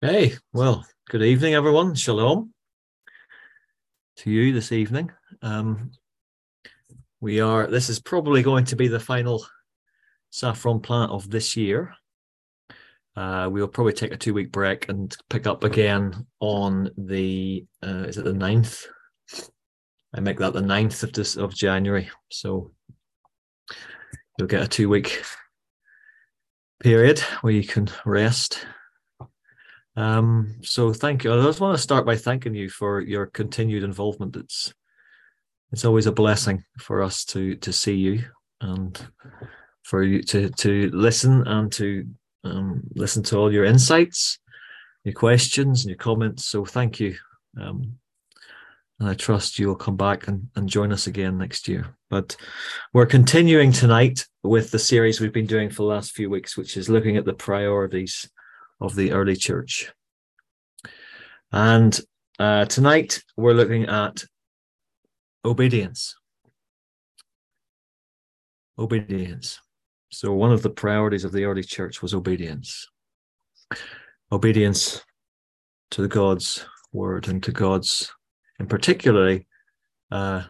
Hey, well, good evening, everyone. Shalom to you this evening. This is probably going to be the final saffron plant of this year. We'll probably take a 2-week break and pick up again on is it the 9th? I make that the 9th of January. So you'll get a 2-week period where you can rest. So thank you. I just want to start by thanking you for your continued involvement. It's always a blessing for us to see you and for you to listen and to listen to all your insights, your questions, and your comments. So thank you. And I trust you'll come back and join us again next year. But we're continuing tonight with the series we've been doing for the last few weeks, which is looking at the priorities of the early church. And tonight we're looking at obedience. Obedience. So one of the priorities of the early church was obedience. Obedience to God's word and to God's, and particularly, the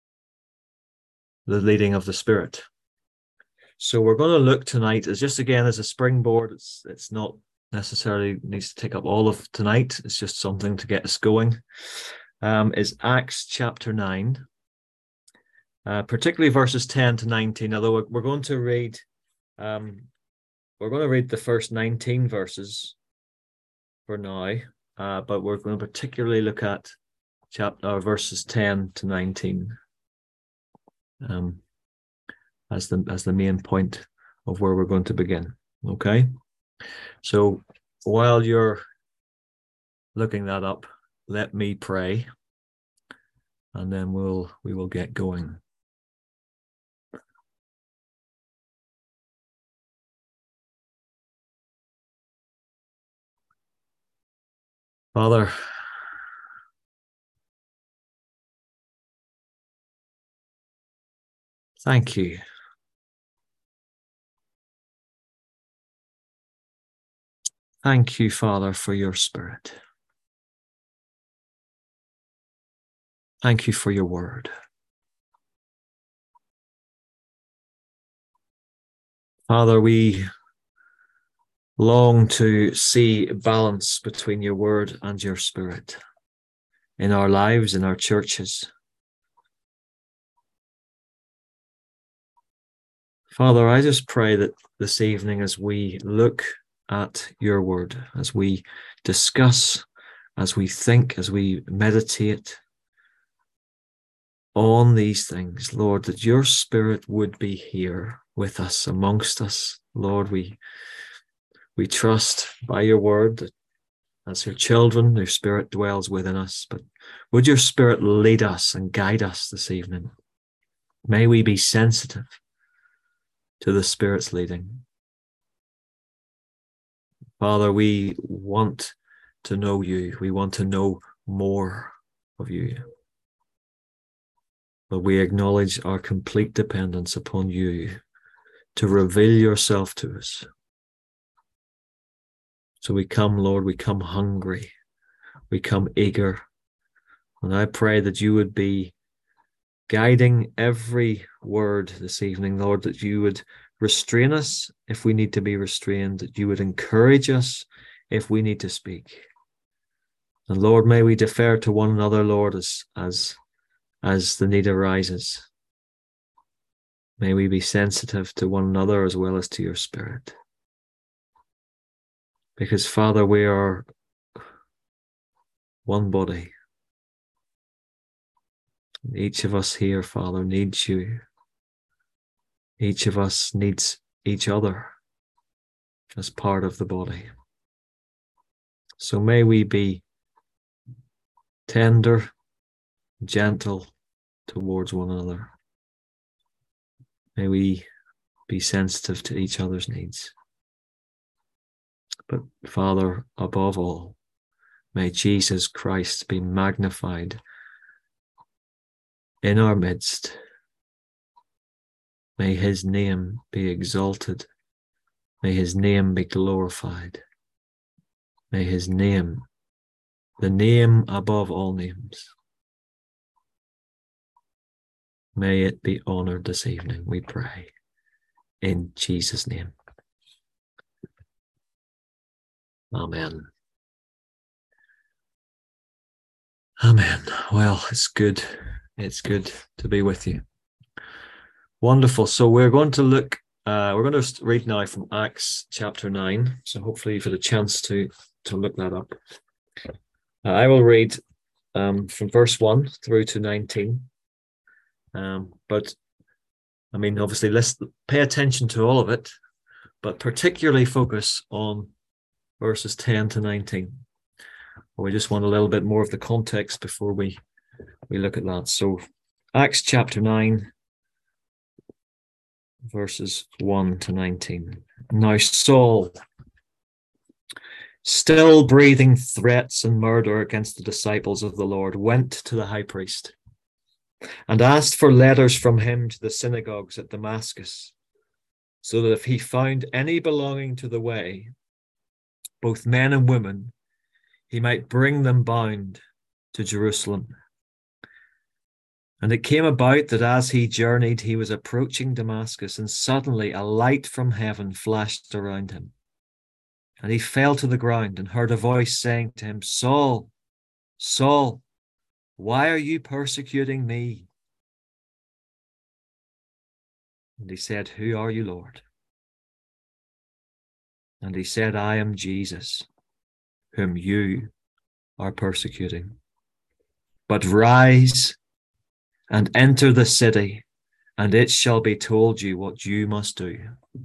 leading of the Spirit. So we're going to look tonight as a springboard. It's not necessarily needs to take up all of tonight. It's just something to get us going. Is Acts chapter 9, particularly verses 10 to 19. Although we're going to read the first 19 verses for now, but we're going to particularly look at verses 10 to 19 as the main point of where we're going to begin. Okay, so while you're looking that up, let me pray, and then we will get going. Father, thank you. Thank you, Father, for your Spirit. Thank you for your word. Father, we long to see balance between your word and your Spirit in our lives, in our churches. Father, I just pray that this evening, as we look at your word, as we discuss, as we think, as we meditate on these things, Lord, that your Spirit would be here with us, amongst us. Lord, we trust by your word that as your children, your Spirit dwells within us. But would your Spirit lead us and guide us this evening? May we be sensitive to the Spirit's leading. Father, we want to know you. We want to know more of you. But we acknowledge our complete dependence upon you to reveal yourself to us. So we come, Lord, we come hungry. We come eager. And I pray that you would be guiding every word this evening, Lord, that you would restrain us if we need to be restrained, that you would encourage us if we need to speak. And Lord, may we defer to one another, Lord, as the need arises. May we be sensitive to one another as well as to your Spirit. Because, Father, we are one body. Each of us here, Father, needs you. Each of us needs each other as part of the body. So may we be tender, gentle towards one another. May we be sensitive to each other's needs. But Father, above all, may Jesus Christ be magnified in our midst. May his name be exalted. May his name be glorified. May his name, the name above all names, may it be honored this evening, we pray, in Jesus' name. Amen. Amen. Well, it's good. It's good to be with you. Wonderful. So we're going to read now from Acts chapter 9. So hopefully you've had a chance to look that up. I will read from verse 1 through to 19. But I mean, obviously, let's pay attention to all of it, but particularly focus on verses 10 to 19. We just want a little bit more of the context before we look at that. So Acts chapter 9, verses 1 to 19. Now Saul, still breathing threats and murder against the disciples of the Lord, went to the high priest and asked for letters from him to the synagogues at Damascus, so that if he found any belonging to the way, both men and women, he might bring them bound to Jerusalem. And it came about that as he journeyed, he was approaching Damascus, and suddenly a light from heaven flashed around him. And he fell to the ground and heard a voice saying to him, Saul, Saul, why are you persecuting me? And he said, Who are you, Lord? And he said, I am Jesus, whom you are persecuting. But rise and enter the city, and it shall be told you what you must do.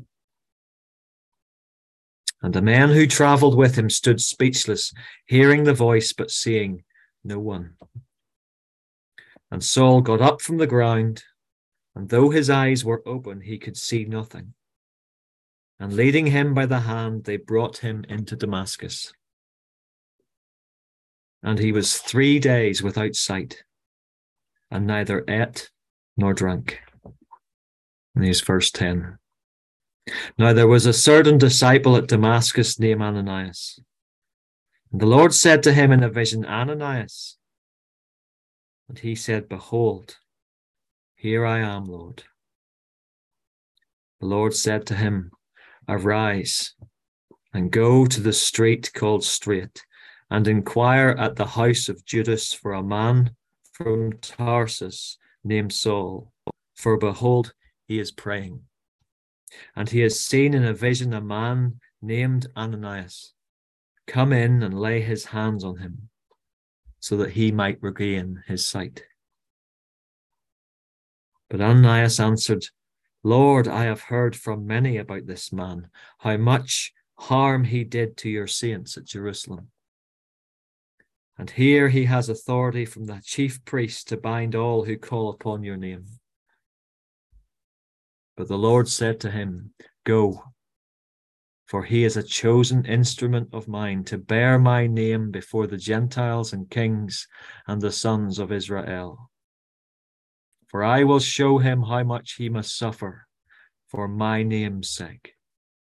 And the men who travelled with him stood speechless, hearing the voice, but seeing no one. And Saul got up from the ground, and though his eyes were open, he could see nothing. And leading him by the hand, they brought him into Damascus. And he was 3 days without sight, and neither ate nor drank. And here's verse 10. Now there was a certain disciple at Damascus named Ananias. And the Lord said to him in a vision, Ananias. And he said, Behold, here I am, Lord. The Lord said to him, Arise and go to the street called Straight, and inquire at the house of Judas for a man from Tarsus named Saul, for behold, he is praying. And he has seen in a vision a man named Ananias come in and lay his hands on him, so that he might regain his sight. But Ananias answered, Lord, I have heard from many about this man, how much harm he did to your saints at Jerusalem. And here he has authority from the chief priest to bind all who call upon your name. But the Lord said to him, Go, for he is a chosen instrument of mine to bear my name before the Gentiles and kings and the sons of Israel. For I will show him how much he must suffer for my name's sake.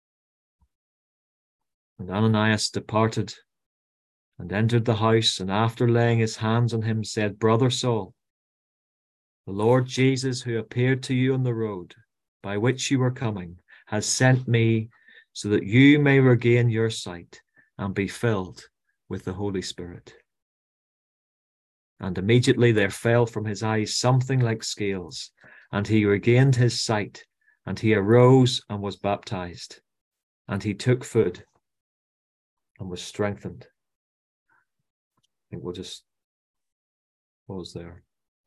And Ananias departed and entered the house, and after laying his hands on him, said, Brother Saul, the Lord Jesus, who appeared to you on the road by which you were coming, has sent me so that you may regain your sight and be filled with the Holy Spirit. And immediately there fell from his eyes something like scales, and he regained his sight, and he arose and was baptized, and he took food and was strengthened. I think we'll just pause there.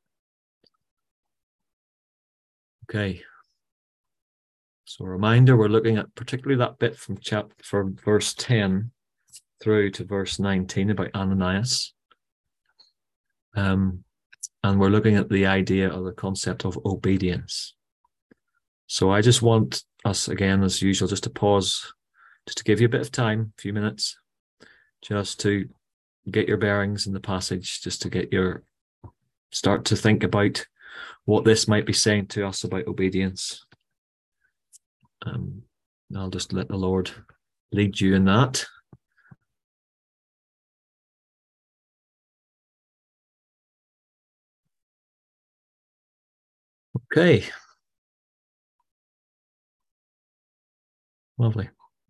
Okay. So a reminder, we're looking at particularly that bit from verse 10 through to verse 19 about Ananias. And we're looking at the idea of the concept of obedience. So I just want us, again, as usual, just to pause, just to give you a bit of time, a few minutes, just to get your bearings in the passage, just to start to think about what this might be saying to us about obedience. I'll just let the Lord lead you in that. Okay. Lovely.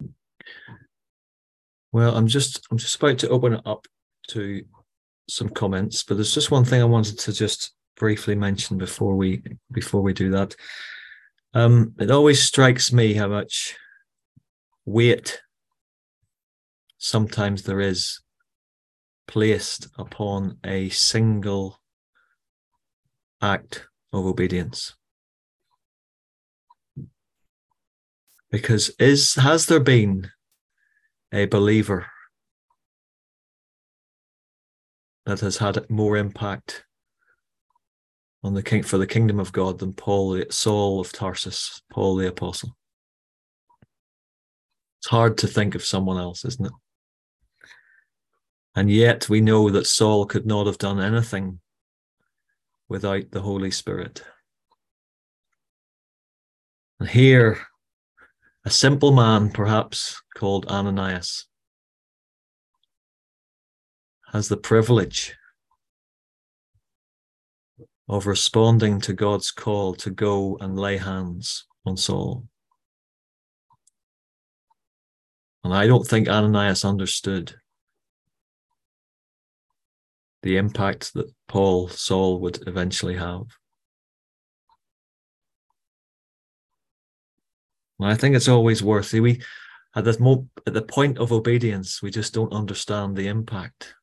Well, I'm just about to open it up to some comments, but there's just one thing I wanted to just briefly mention before we do that. It always strikes me how much weight sometimes there is placed upon a single act of obedience. Because has there been a believer that has had more impact on for the kingdom of God than Saul of Tarsus, Paul the apostle? It's hard to think of someone else, isn't it? And yet we know that Saul could not have done anything without the Holy Spirit. And here, a simple man, perhaps called Ananias, has the privilege of responding to God's call to go and lay hands on Saul. And I don't think Ananias understood the impact that Saul would eventually have. And I think it's always worth it. At the point of obedience, we just don't understand the impact.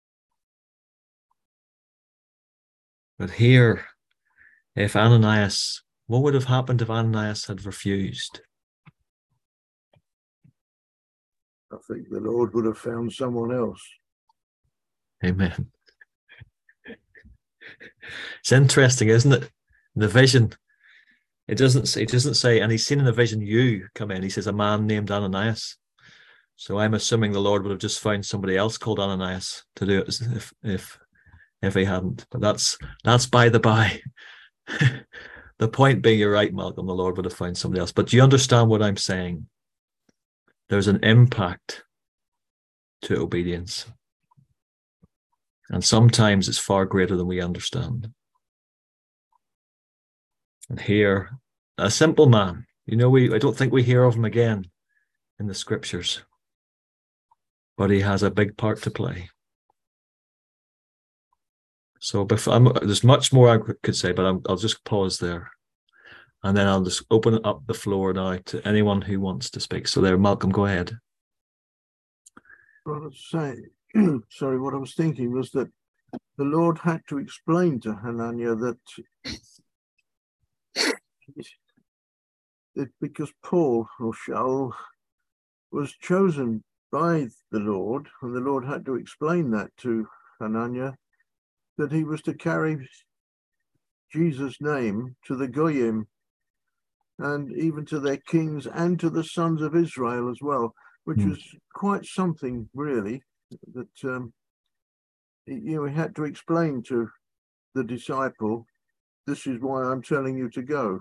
But here, what would have happened if Ananias had refused? I think the Lord would have found someone else. Amen. It's interesting, isn't it? The vision. It doesn't say, and he's seen in the vision you come in. He says a man named Ananias. So I'm assuming the Lord would have just found somebody else called Ananias to do it if he hadn't. But that's by the by. The point being, you're right, Malcolm, the Lord would have found somebody else. But do you understand what I'm saying? There's an impact to obedience. And sometimes it's far greater than we understand. And here, a simple man, I don't think we hear of him again in the scriptures, but he has a big part to play. So there's much more I could say, but I'll just pause there. And then I'll just open up the floor now to anyone who wants to speak. So there, Malcolm, go ahead. What I was thinking was that the Lord had to explain to Hananiah that because Paul or Shaul was chosen by the Lord, and the Lord had to explain that to Hananiah, that he was to carry Jesus' name to the Goyim and even to their kings and to the sons of Israel as well, which was quite something, really, that he had to explain to the disciple, this is why I'm telling you to go.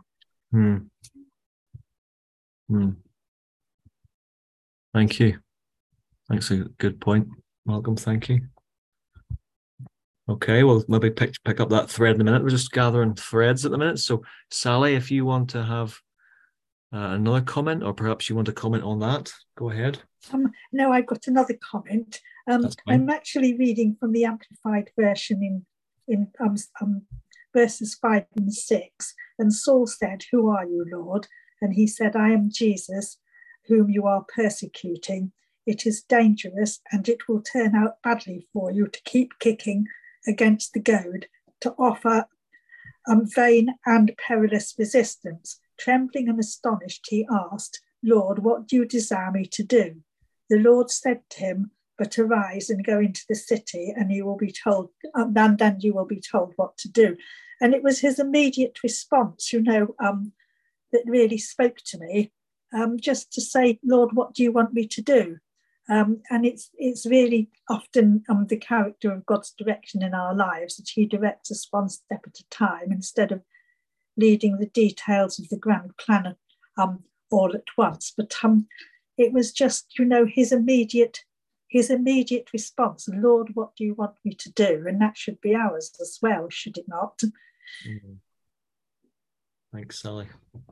Thank you. Thanks, a good point, Malcolm. Thank you. Okay, we'll maybe pick up that thread in a minute. We're just gathering threads at the minute. So, Sally, if you want to have another comment, or perhaps you want to comment on that, go ahead. No, I've got another comment. I'm actually reading from the Amplified Version in verses 5 and 6. And Saul said, "Who are you, Lord?" And he said, "I am Jesus, whom you are persecuting. It is dangerous, and it will turn out badly for you to keep kicking against the goad, to offer vain and perilous resistance." Trembling and astonished, he asked, "Lord, what do you desire me to do?" The Lord said to him, "But arise and go into the city, and you will be told, and you will be told what to do." And it was his immediate response, that really spoke to me, just to say, "Lord, what do you want me to do?" And it's really often the character of God's direction in our lives, that he directs us one step at a time instead of leading the details of the grand plan all at once. But it was just, his immediate response, "Lord, what do you want me to do?" And that should be ours as well, should it not? Thanks, Sally.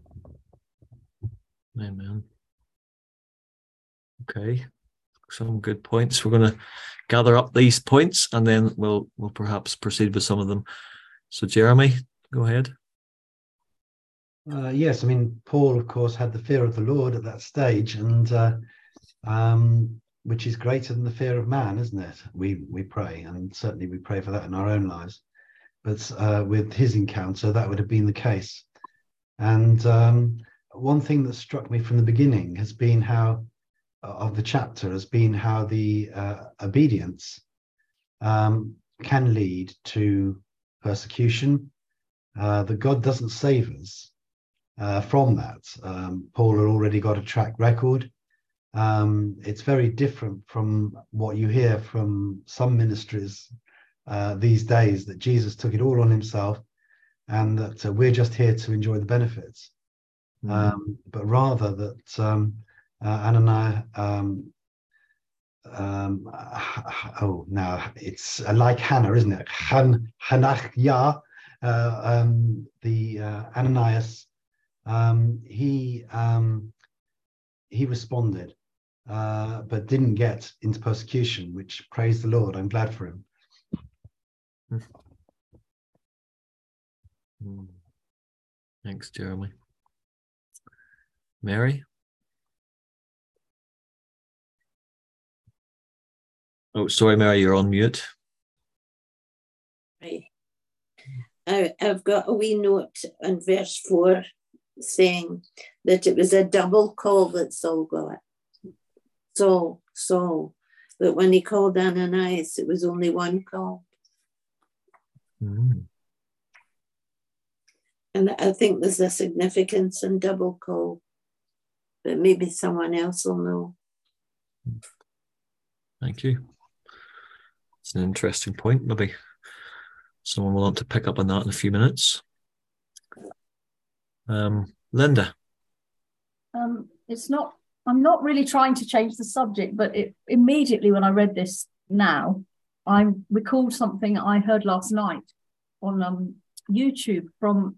Amen. Okay, some good points. We're going to gather up these points and then we'll perhaps proceed with some of them. So Jeremy, go ahead. Yes, I mean, Paul, of course, had the fear of the Lord at that stage, and which is greater than the fear of man, isn't it? We pray, and certainly we pray for that in our own lives. But with his encounter, that would have been the case. And one thing that struck me from the beginning has been how, of the chapter, has been how the obedience can lead to persecution. That God doesn't save us from that. Paul had already got a track record. It's very different from what you hear from some ministries these days, that Jesus took it all on himself and that we're just here to enjoy the benefits. But rather that Ananias, now it's like Hannah, isn't it? Hanachya, the Ananias, he responded, but didn't get into persecution, which, praise the Lord, I'm glad for him. Thanks, Jeremy. Mary? Oh, sorry, Mary, you're on mute. Right. I've got a wee note in verse 4 saying that it was a double call that Saul got. Saul, that when he called Ananias, it was only one call. And I think there's a significance in double call, but maybe someone else will know. Thank you. It's an interesting point. Maybe someone will want to pick up on that in a few minutes. Linda. I'm not really trying to change the subject, but immediately when I read this now, I recalled something I heard last night on YouTube from,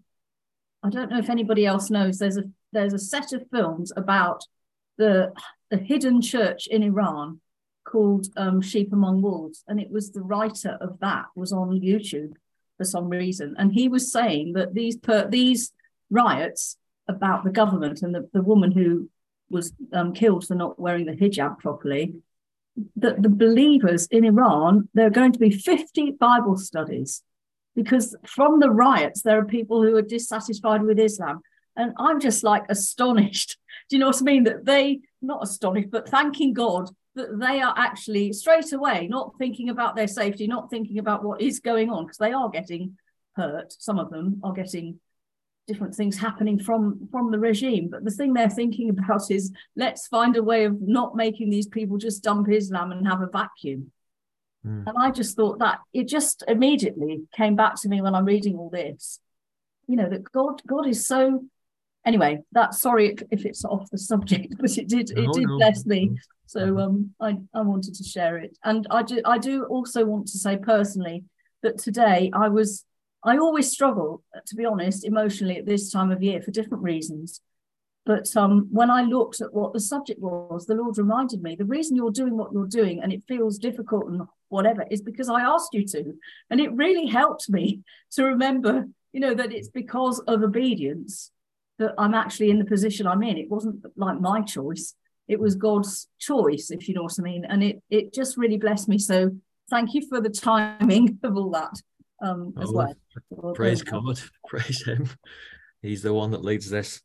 I don't know if anybody else knows, there's a set of films about the hidden church in Iran called Sheep Among Wolves, and it was the writer of that was on YouTube for some reason, and he was saying that these riots about the government and the woman who was killed for not wearing the hijab properly, that the believers in Iran, there are going to be 50 Bible studies, because from the riots there are people who are dissatisfied with Islam, and I'm just like astonished. Do you know what I mean? That they, not astonished, but thanking God that they are actually straight away not thinking about their safety, not thinking about what is going on, because they are getting hurt. Some of them are getting different things happening from the regime. But the thing they're thinking about is, let's find a way of not making these people just dump Islam and have a vacuum. And I just thought that it just immediately came back to me when I'm reading all this, you know, that God is so, anyway, that, sorry if it's off the subject, but it did bless me. So I wanted to share it. And I do also want to say personally that today I always struggle, to be honest, emotionally at this time of year for different reasons. But when I looked at what the subject was, the Lord reminded me, the reason you're doing what you're doing and it feels difficult and whatever is because I asked you to. And it really helped me to remember, you know, that it's because of obedience that I'm actually in the position I'm in. It wasn't like my choice. It was God's choice, if you know what I mean. And it just really blessed me. So thank you for the timing of all that as well. Praise God. Praise him. He's the one that leads this.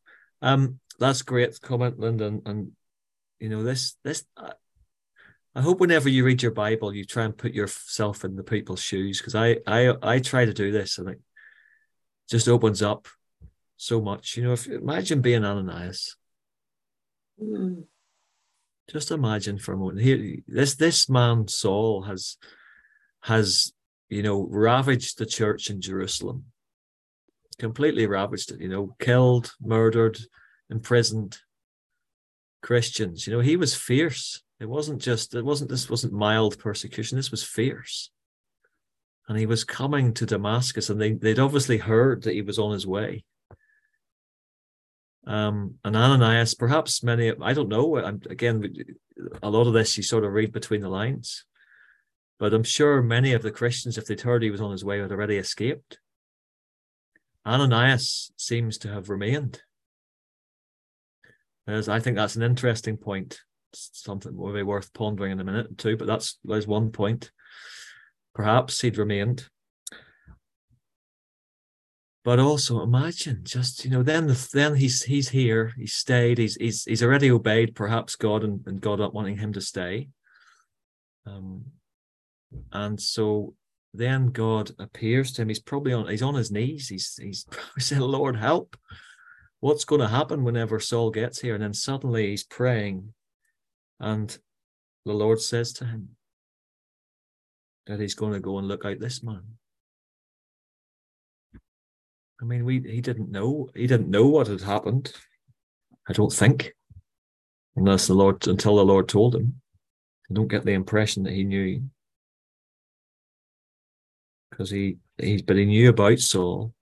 That's great comment, Linda. And you know, this I hope whenever you read your Bible, you try and put yourself in the people's shoes, because I try to do this, and it just opens up so much. You know, imagine being Ananias. Just imagine for a moment. This man Saul has you know, ravaged the church in Jerusalem, completely ravaged it. You know, killed, murdered, imprisoned Christians. You know, he was fierce. This wasn't mild persecution. This was fierce. And he was coming to Damascus, and they'd obviously heard that he was on his way. And Ananias, perhaps many, I don't know, again, a lot of this you sort of read between the lines, but I'm sure many of the Christians, if they'd heard he was on his way, had already escaped. Ananias seems to have remained. I think that's an interesting point, something will be worth pondering in a minute too, but there's one point. Perhaps he'd remained. But also imagine, just, then he's here, he's stayed, he's already obeyed perhaps God and God not wanting him to stay. And so then God appears to him. He's on his knees. He's probably saying, Lord, help. What's going to happen whenever Saul gets here? And then suddenly he's praying, and the Lord says to him that he's going to go and look out this man. I mean, he didn't know what had happened, I don't think, until the Lord told him. I don't get the impression that he knew, because he knew about Saul,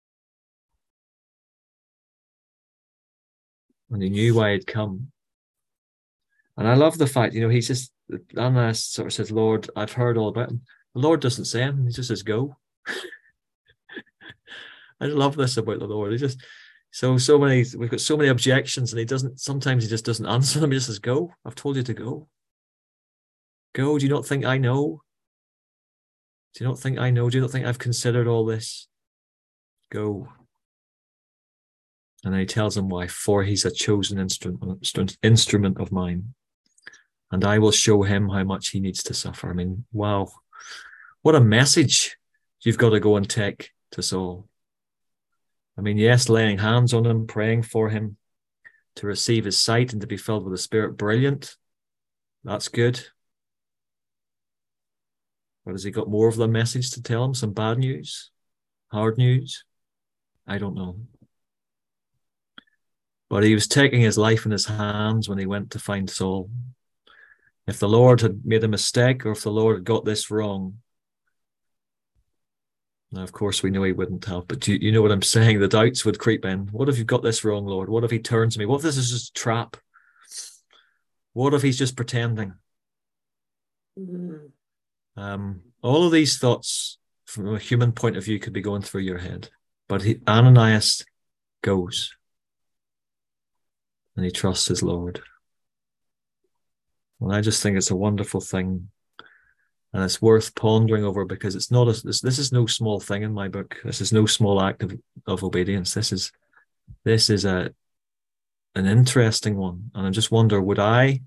and he knew why he'd come. And I love the fact, Ananias sort of says, Lord, I've heard all about him. The Lord doesn't say him, he just says, go. I love this about the Lord. We've got so many objections, and sometimes he just doesn't answer them. He just says, go. I've told you to go. Go. Do you not think I know? Do you not think I know? Do you not think I've considered all this? Go. And then he tells him why. For he's a chosen instrument of mine, and I will show him how much he needs to suffer. I mean, wow. What a message you've got to go and take to Saul. I mean, yes, laying hands on him, praying for him to receive his sight and to be filled with the Spirit. Brilliant. That's good. But has he got more of the message to tell him? Some bad news? Hard news? I don't know. But he was taking his life in his hands when he went to find Saul. If the Lord had made a mistake, or if the Lord had got this wrong, now, of course, we know he wouldn't have, but you know what I'm saying? The doubts would creep in. What if you've got this wrong, Lord? What if he turns to me? What if this is just a trap? What if he's just pretending? All of these thoughts, from a human point of view, could be going through your head. But Ananias goes, and he trusts his Lord. And I just think it's a wonderful thing. And it's worth pondering over, because this is no small thing in my book. This is no small act of obedience. This is an interesting one. And I just wonder, I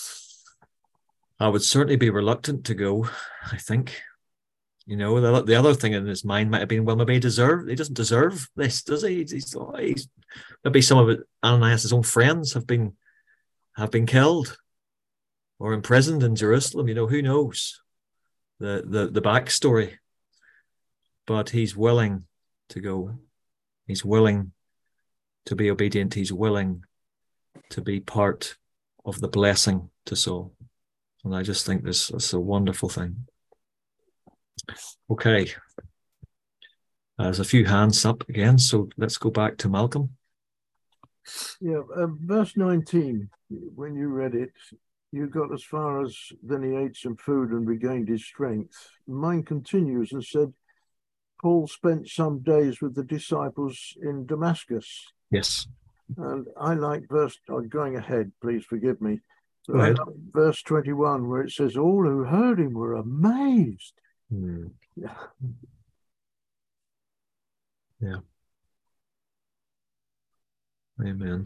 would certainly be reluctant to go, I think. The other thing in his mind might have been, well, maybe he doesn't deserve this, does he? Maybe some of Ananias' own friends have been killed or imprisoned in Jerusalem. Who knows the backstory? But he's willing to go. He's willing to be obedient. He's willing to be part of the blessing to Saul. And I just think this is a wonderful thing. Okay. There's a few hands up again, so let's go back to Malcolm. Yeah, verse 19, when you read it, you got as far as, then he ate some food and regained his strength. Mine continues and said, Paul spent some days with the disciples in Damascus. Yes. And I like going ahead, please forgive me. Go ahead. Verse 21, where it says, all who heard him were amazed. Yeah. Yeah. Amen.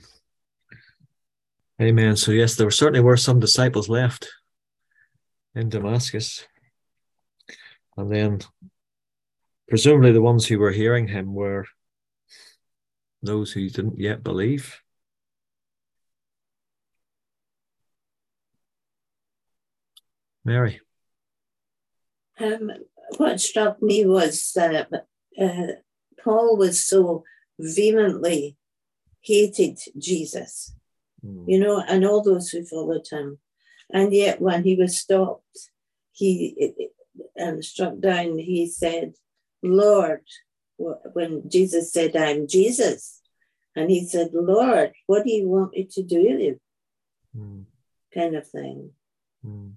Amen. So yes, there certainly were some disciples left in Damascus. And then presumably the ones who were hearing him were those who didn't yet believe. Mary. What struck me was that Paul was so vehemently hated Jesus, and all those who followed him. And yet when he was stopped, struck down, he said, Lord, when Jesus said, I'm Jesus, And he said, Lord, what do you want me to do with you? Mm. Kind of thing. Mm.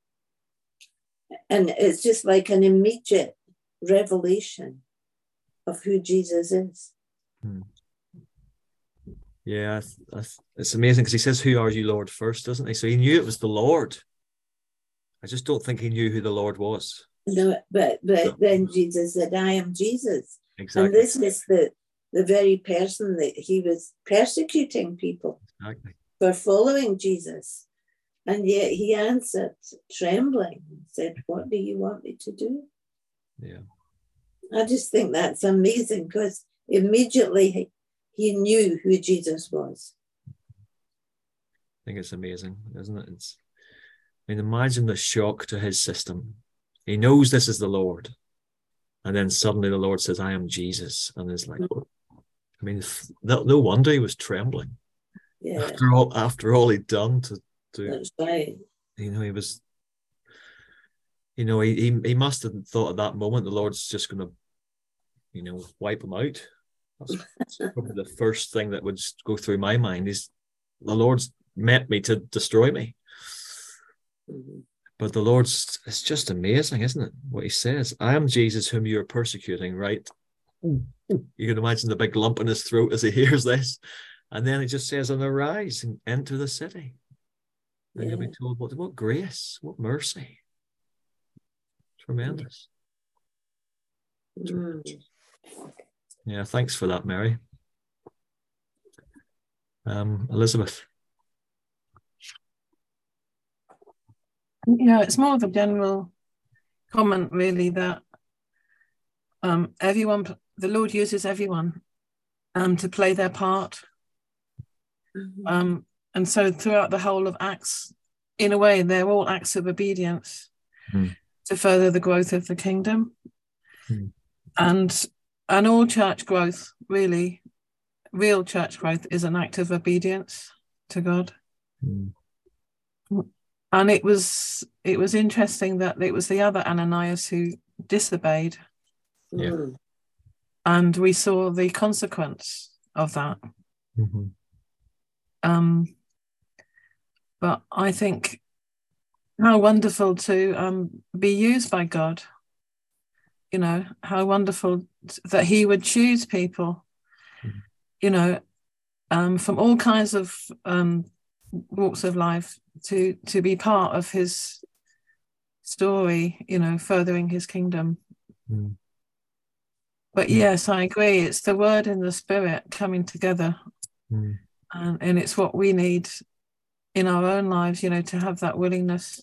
And it's just like an immediate revelation of who Jesus is. Mm. Yeah, it's amazing because he says, "Who are you, Lord?" first, doesn't he? So he knew it was the Lord. I just don't think he knew who the Lord was. No, but then Jesus said, "I am Jesus." Exactly. And this is the very person that he was persecuting people for following Jesus. And yet he answered, trembling, said, "What do you want me to do?" Yeah. I just think that's amazing because immediately he knew who Jesus was. I think it's amazing, isn't it? I mean, imagine the shock to his system. He knows this is the Lord. And then suddenly the Lord says, "I am Jesus." And it's like, I mean, no wonder he was trembling. Yeah. After all he'd done to That's right. He was, he must have thought at that moment the Lord's just going to, wipe him out. That's probably the first thing that would go through my mind is the Lord's met me to destroy me. Mm-hmm. But the Lord's, it's just amazing, isn't it? What he says, "I am Jesus whom you are persecuting," right? You can imagine the big lump in his throat as he hears this. And then it just says, "And arise and enter the city." And you'll be told, what grace, what mercy. Tremendous. Mm. Yeah, thanks for that, Mary. Elizabeth. Yeah, it's more of a general comment, really, that everyone, the Lord uses everyone to play their part. Mm-hmm. And so throughout the whole of Acts, in a way, they're all acts of obedience to further the growth of the kingdom. And all church growth, really, real church growth is an act of obedience to God. And it was interesting that it was the other Ananias who disobeyed. Yeah. And we saw the consequence of that. Mm-hmm. But I think how wonderful to be used by God. How wonderful that he would choose people, from all kinds of walks of life to be part of his story, furthering his kingdom. But yes, I agree. It's the word and the spirit coming together. And it's what we need in our own lives, to have that willingness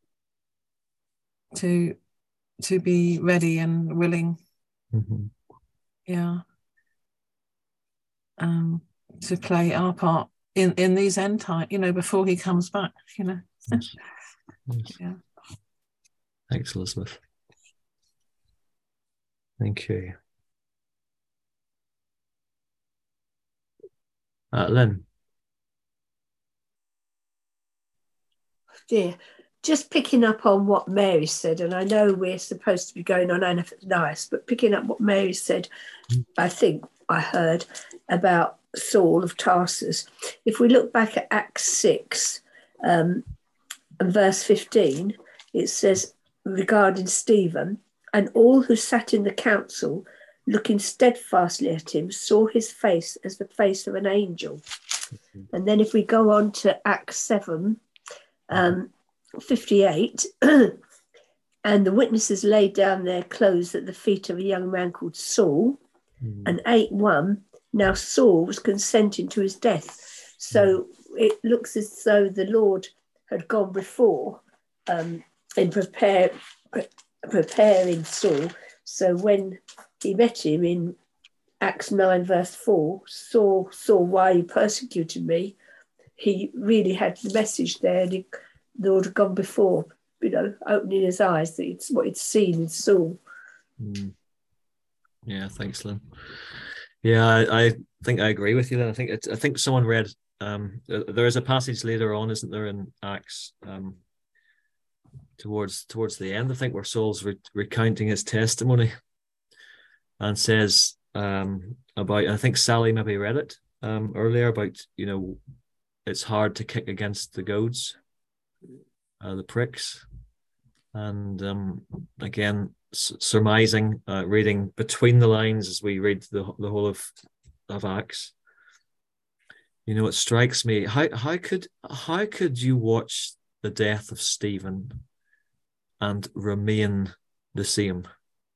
to be ready and willing. To play our part in these end times, before he comes back, Yes. Yeah. Thanks, Elizabeth. Thank you. Lynn. Dear, just picking up on what Mary said, and I know we're supposed to be going on Ananias, but picking up what Mary said, I think I heard about Saul of Tarsus. If we look back at Acts 6 and verse 15, it says regarding Stephen, "And all who sat in the council, looking steadfastly at him, saw his face as the face of an angel." And then if we go on to Acts 7, 58, "And the witnesses laid down their clothes at the feet of a young man called Saul." And 8:1, "Now Saul was consenting to his death." So it looks as though the Lord had gone before in preparing Saul. So when he met him in Acts 9 verse 4, "Saul, Saul, why are you persecuting me?" He really had the message there, and the Lord had gone before, opening his eyes that it's what he'd seen in Saul. Yeah, thanks, Lynn. Yeah, I think I agree with you. Then I think someone read. There is a passage later on, isn't there, in Acts, towards the end, I think, where Saul's recounting his testimony, and says about. I think Sally maybe read it. earlier about, it's hard to kick against the goads, the pricks. And again, surmising, reading between the lines as we read the whole of Acts, it strikes me, how could you watch the death of Stephen and remain the same?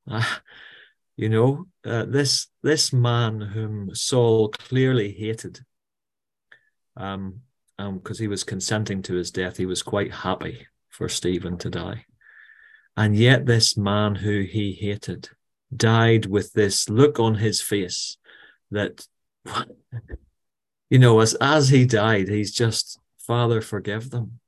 This man whom Saul clearly hated, because he was consenting to his death, he was quite happy for Stephen to die. And yet this man who he hated died with this look on his face that, as he died, he's just, Father, forgive them.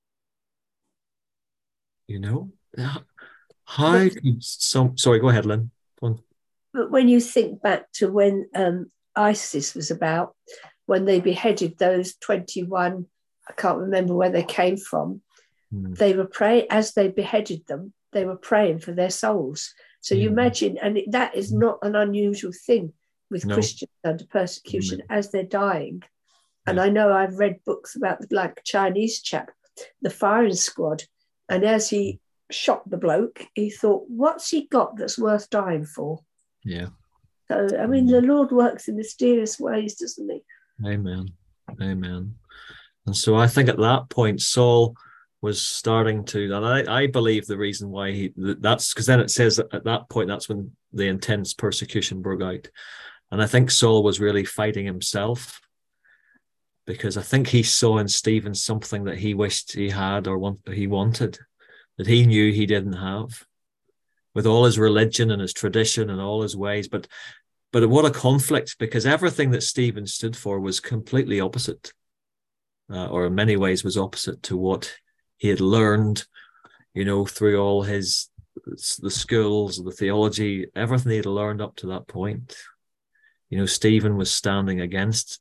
How could sorry, go ahead, Lynn. Go on. But when you think back to when ISIS was about, when they beheaded those 21, I can't remember where they came from, they were praying, as they beheaded them, they were praying for their souls. So you imagine, and that is not an unusual thing with Christians under persecution as they're dying. And I know I've read books about, like, Chinese chap, the firing squad, and as he shot the bloke, he thought, what's he got that's worth dying for? Yeah. So, I mean, the Lord works in mysterious ways, doesn't he? Amen. Amen. And so I think at that point, Saul was starting to, and I believe the reason why that's because then it says that at that point, that's when the intense persecution broke out. And I think Saul was really fighting himself, because I think he saw in Stephen something that he wished he had, or he wanted, that he knew he didn't have, with all his religion and his tradition and all his ways. But what a conflict, because everything that Stephen stood for was completely opposite, or in many ways was opposite to what he had learned, through all the schools, the theology, everything he had learned up to that point. Stephen was standing against,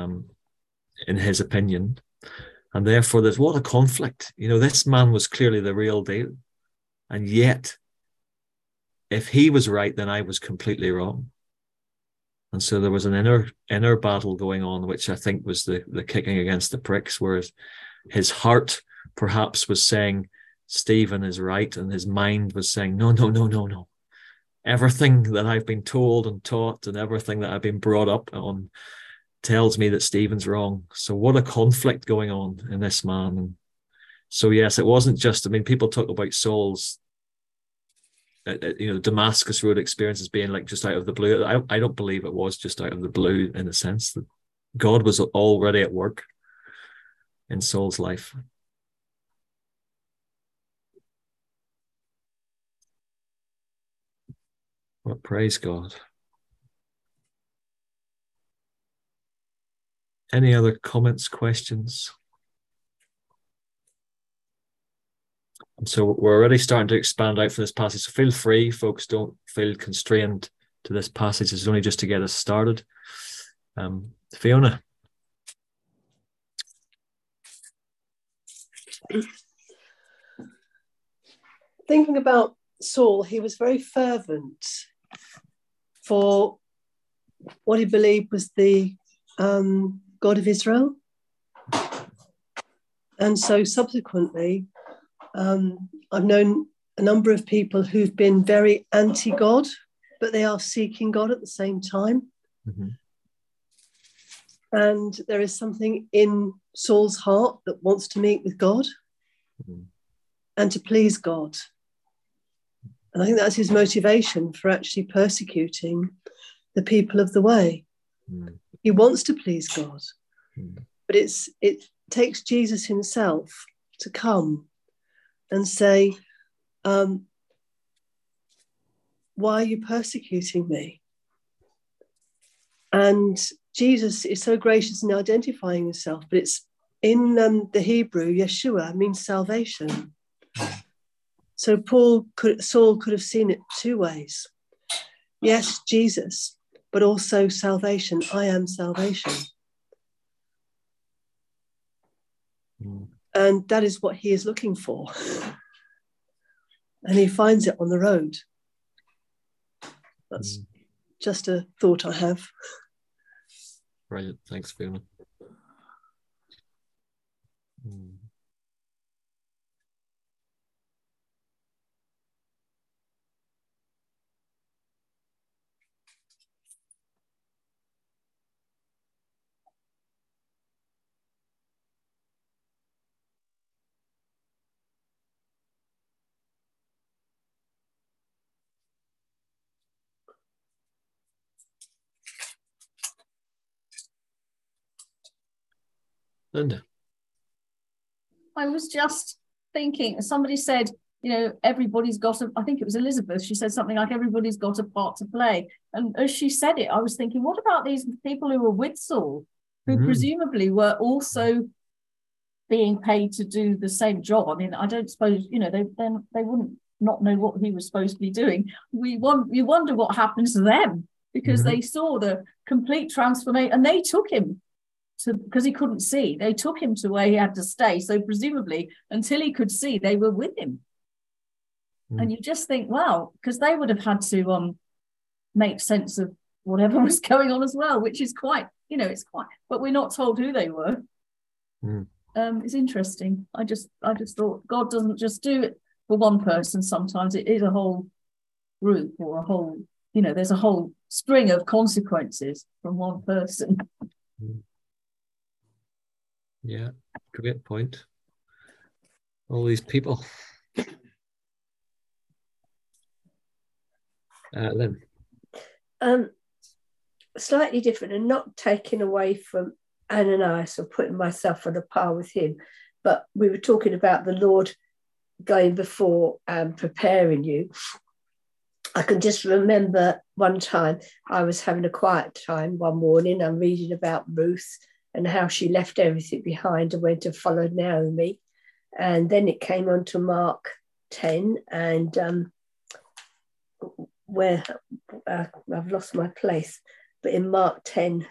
in his opinion, and therefore there's what a conflict. This man was clearly the real deal, and yet if he was right, then I was completely wrong. And so there was an inner battle going on, which I think was the kicking against the pricks, whereas his heart perhaps was saying Stephen is right, and his mind was saying no. Everything that I've been told and taught, and everything that I've been brought up on, tells me that Stephen's wrong. So what a conflict going on in this man. And so yes, it wasn't just, people talk about Saul's Damascus Road experience as being like just out of the blue. I don't believe it was just out of the blue, in the sense that God was already at work in Saul's life. Well, praise God. Any other comments, questions? And so we're already starting to expand out for this passage. So feel free, folks, don't feel constrained to this passage. It's only just to get us started. Fiona. Thinking about Saul, he was very fervent for what he believed was the God of Israel. And so subsequently, I've known a number of people who've been very anti-God, but they are seeking God at the same time. Mm-hmm. And there is something in Saul's heart that wants to meet with God and to please God. And I think that's his motivation for actually persecuting the people of the way. He wants to please God, but it takes Jesus himself to come and say, why are you persecuting me? And Jesus is so gracious in identifying himself, but it's in the Hebrew, Yeshua means salvation. So Saul could have seen it two ways. Yes, Jesus, but also salvation. I am salvation. And that is what he is looking for. And he finds it on the road. That's just a thought I have. Brilliant. Thanks, Fiona. Linda. I was just thinking, somebody said, everybody's got I think it was Elizabeth, she said something like everybody's got a part to play. And as she said it, I was thinking, what about these people who were with Saul, who presumably were also being paid to do the same job? I mean, I don't suppose, they wouldn't not know what he was supposed to be doing. You wonder what happens to them, because they saw the complete transformation, and they took him because he couldn't see. They took him to where he had to stay. So presumably until he could see, they were with him. And you just think, wow, because they would have had to make sense of whatever was going on as well, which is quite, it's quite, but we're not told who they were. It's interesting. I just thought God doesn't just do it for one person. Sometimes it is a whole group, or a whole, there's a whole string of consequences from one person. Yeah, great point. All these people. Lynn. Slightly different, and not taking away from Ananias or putting myself on a par with him, but we were talking about the Lord going before and preparing you. I can just remember one time I was having a quiet time one morning. I'm reading about Ruth and how she left everything behind and went to follow Naomi. And then it came on to Mark 10, and where I've lost my place, but in Mark 10,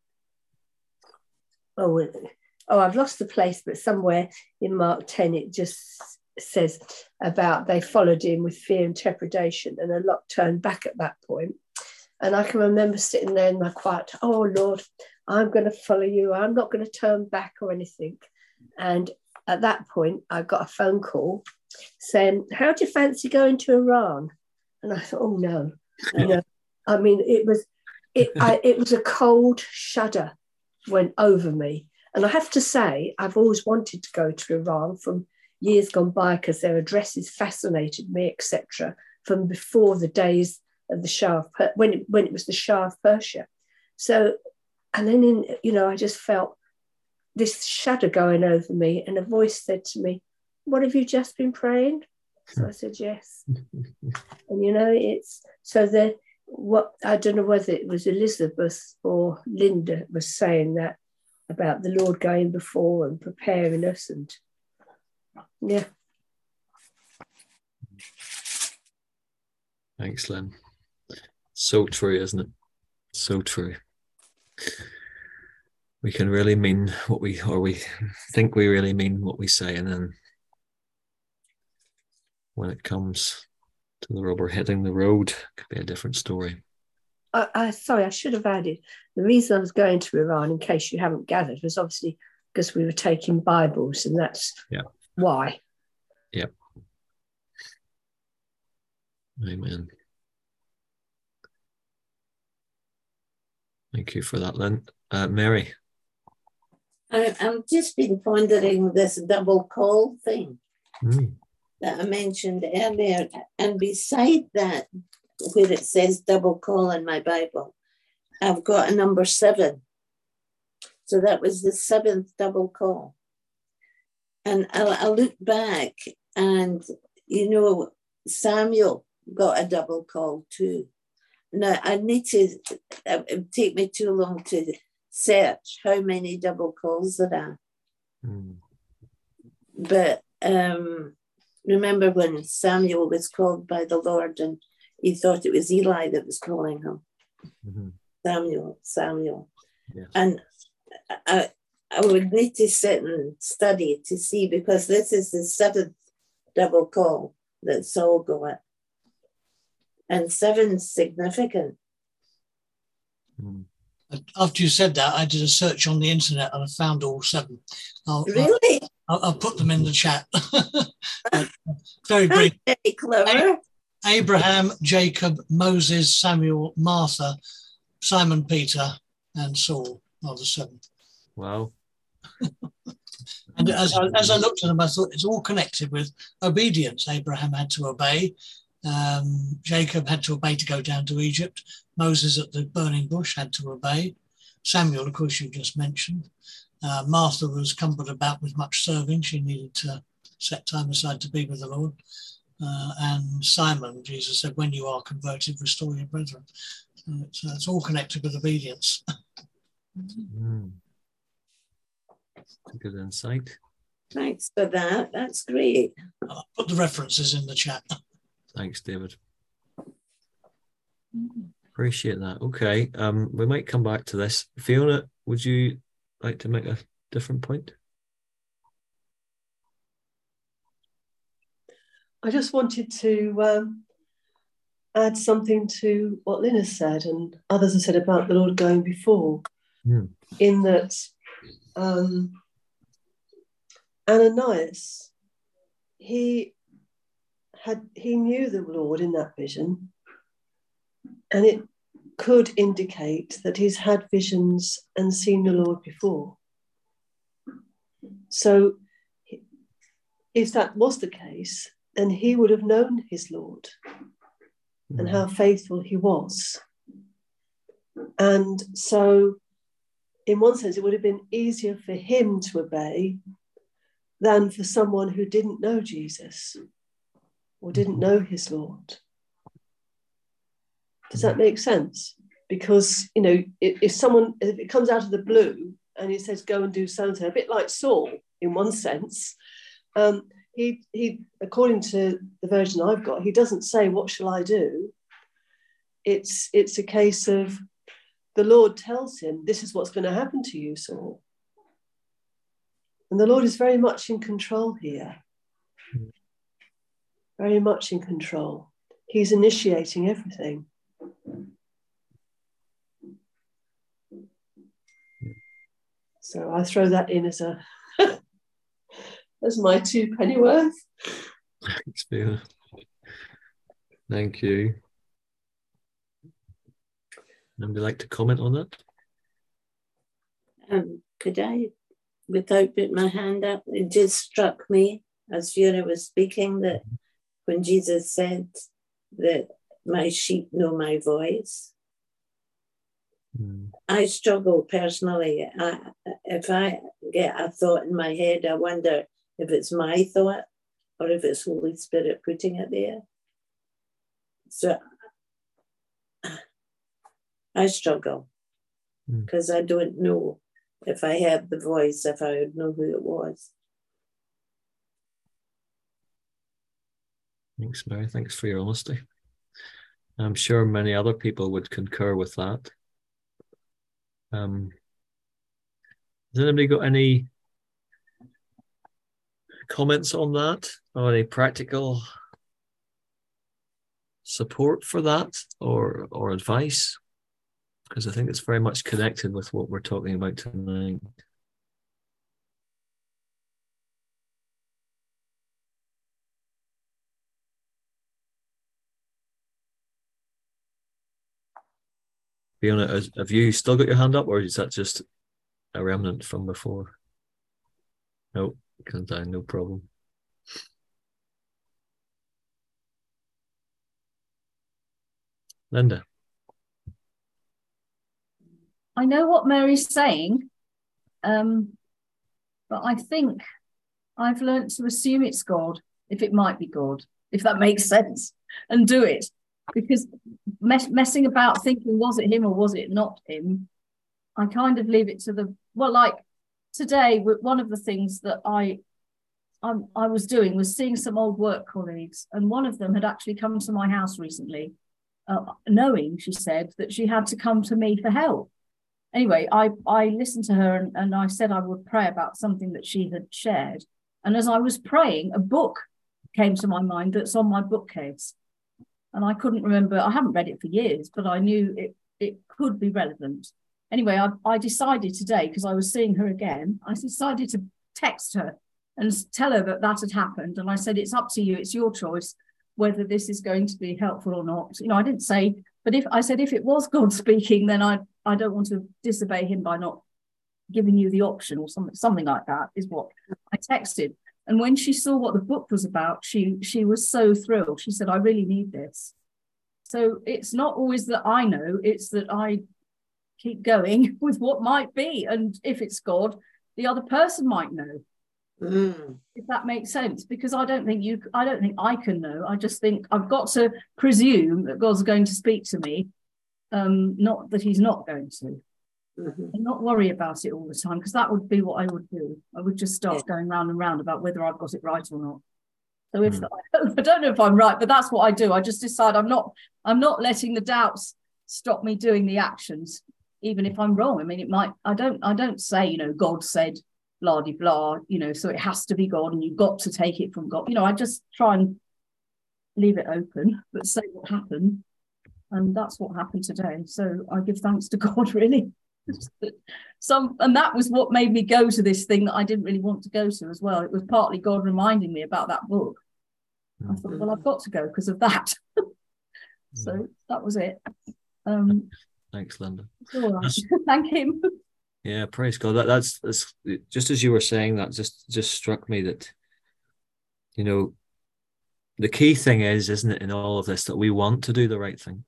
I've lost the place, but somewhere in Mark 10 it just says about they followed him with fear and trepidation, and a lot turned back at that point. And I can remember sitting there in my quiet, oh Lord, I'm going to follow you. I'm not going to turn back or anything. And at that point, I got a phone call saying, how do you fancy going to Iran? And I thought, oh no. I mean, it was a cold shudder went over me. And I have to say, I've always wanted to go to Iran from years gone by, because their addresses fascinated me, etc., from before the days of the Shah, when it was the Shah of Persia. So, and then I just felt this shudder going over me, and a voice said to me, what have you just been praying? So I said, yes. And it's so that I don't know whether it was Elizabeth or Linda was saying that about the Lord going before and preparing us, and yeah. Thanks, Lynn. So true, isn't it? So true. We can really mean what we think we really mean what we say, and then when it comes to the rubber hitting the road, it could be a different story. Sorry, I should have added, the reason I was going to Iran, in case you haven't gathered, was obviously because we were taking Bibles, and that's why. Yeah. Amen. Thank you for that, Lynn. Mary. I've just been pondering this double call thing that I mentioned earlier. And beside that, where it says double call in my Bible, I've got a number 7. So that was the 7th double call. And I look back, and, Samuel got a double call too. Now, I need to, it would take me too long to search how many double calls there are. But remember when Samuel was called by the Lord, and he thought it was Eli that was calling him. Samuel. Yes. And I would need to sit and study to see, because this is the 7th double call that Saul got. And 7's significant. After you said that, I did a search on the internet and I found all 7. Really? I'll put them in the chat. Very brief. Very clever. Abraham, Jacob, Moses, Samuel, Martha, Simon Peter, and Saul are the 7. Wow. And as I looked at them, I thought it's all connected with obedience. Abraham had to obey. Jacob had to obey to go down to Egypt. Moses at the burning bush had to obey. Samuel, of course, you just mentioned. Martha was cumbered about with much serving. She needed to set time aside to be with the Lord. And Simon, Jesus said, when you are converted, restore your brethren. So it's all connected with obedience. Good insight. Thanks for that. That's great. I'll put the references in the chat. Thanks, David. Appreciate that. Okay, we might come back to this. Fiona, would you like to make a different point? I just wanted to add something to what Lynn has said and others have said about the Lord going before, in that Ananias, he knew the Lord in that vision, and it could indicate that he's had visions and seen the Lord before. So if that was the case, then he would have known his Lord and how faithful he was. And so in one sense, it would have been easier for him to obey than for someone who didn't know Jesus or didn't know his Lord. Does that make sense? Because, you know, if it comes out of the blue and he says, go and do so-and-so, a bit like Saul in one sense, he according to the version I've got, he doesn't say, what shall I do? It's a case of the Lord tells him, this is what's going to happen to you, Saul. And the Lord is very much in control here. Very much in control. He's initiating everything. So I throw that in as as my 2 pennyworth. Thanks, Fiona. Thank you. Would you like to comment on that? Could I, without putting my hand up, it just struck me as Fiona was speaking that when Jesus said that my sheep know my voice, I struggle personally. If I get a thought in my head, I wonder if it's my thought or if it's Holy Spirit putting it there. So I struggle because I don't know if I heard the voice, if I would know who it was. Thanks, Mary. Thanks for your honesty. I'm sure many other people would concur with that. Has anybody got any comments on that or any practical support for that or advice? Because I think it's very much connected with what we're talking about tonight. Fiona, have you still got your hand up, or is that just a remnant from before? No, comes down, no problem. Linda. I know what Mary's saying, but I think I've learned to assume it's God, if it might be God, if that makes sense, and do it. Because messing about thinking, was it him or was it not him, I kind of leave it to the, well, like today, one of the things that I was doing was seeing some old work colleagues, and one of them had actually come to my house recently, knowing, she said, that she had to come to me for help. Anyway, I listened to her and I said I would pray about something that she had shared. And as I was praying, a book came to my mind that's on my bookcase. And I couldn't remember, I haven't read it for years, but I knew it could be relevant. anyway, I decided today, because I was seeing her again, I decided to text her and tell her that that had happened. And I said, it's up to you. It's your choice whether this is going to be helpful or not. You know, I didn't say, but if it was God speaking, then I don't want to disobey him by not giving you the option, or something like that is what I texted. And when she saw what the book was about, she was so thrilled. She said, I really need this. So it's not always that I know, it's that I keep going with what might be. And if it's God, the other person might know. If that makes sense, because I don't think I can know. I just think I've got to presume that God's going to speak to me, not that he's not going to. And not worry about it all the time, because that would be what I would do. I would just start going round and round about whether I've got it right or not. So if I don't know if I'm right, but that's what I do. I just decide I'm not letting the doubts stop me doing the actions, even if I'm wrong. I mean, it might. I don't say, you know, God said blah de blah, you know, so it has to be God and you've got to take it from God. You know, I just try and leave it open, but say what happened. And that's what happened today. So I give thanks to God, really. And that was what made me go to this thing that I didn't really want to go to as well. It was partly God reminding me about that book. I thought, well, I've got to go because of that. So that was it. Thanks, Linda. All right. Thank him. Yeah, praise God. That's just as you were saying that, just struck me that, you know, the key thing is, isn't it, in all of this, that we want to do the right thing.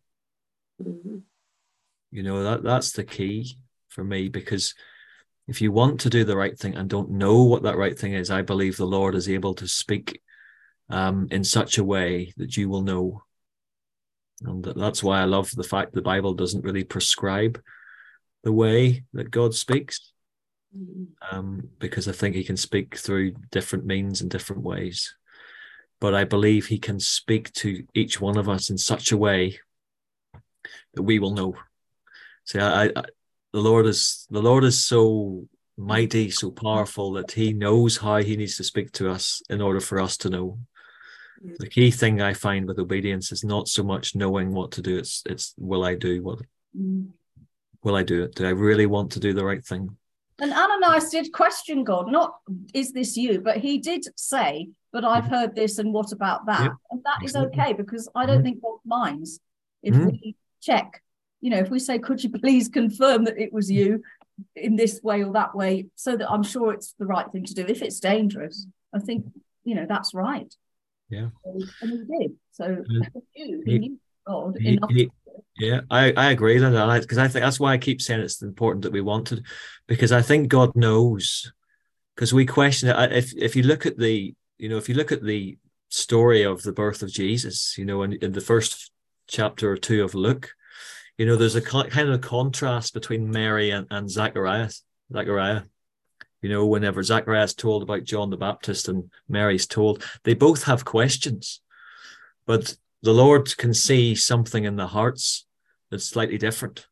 You know, that's the key for me, because if you want to do the right thing and don't know what that right thing is, I believe the Lord is able to speak in such a way that you will know. And that's why I love the fact the Bible doesn't really prescribe the way that God speaks, because I think he can speak through different means and different ways. But I believe he can speak to each one of us in such a way that we will know. See, the Lord is so mighty, so powerful, that he knows how he needs to speak to us in order for us to know. The key thing I find with obedience is not so much knowing what to do, it's will I do what will I do it? Do I really want to do the right thing? And Ananias did question God, not is this you, but he did say, but I've heard this, and what about that? And that is okay, because I don't think God minds if we check. You know, if we say, could you please confirm that it was you in this way or that way, so that I'm sure it's the right thing to do. If it's dangerous, I think, you know, that's right. Yeah. And he did. So he knew God enough. Yeah, I agree with that, because I think that's why I keep saying it's important that we want to, because I think God knows, because we question it. If you look at the story of the birth of Jesus, you know, in the first chapter or two of Luke, you know, there's a kind of contrast between Mary and Zachariah. You know, whenever Zachariah is told about John the Baptist and Mary's told, they both have questions, but the Lord can see something in the hearts that's slightly different.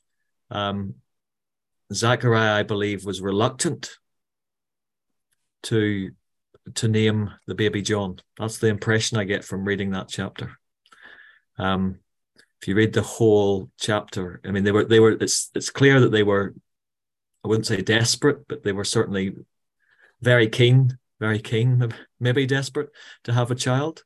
Zachariah, I believe, was reluctant to name the baby John. That's the impression I get from reading that chapter. If you read the whole chapter, I mean, they were. It's clear that they were, I wouldn't say desperate, but they were certainly very keen, maybe desperate to have a child.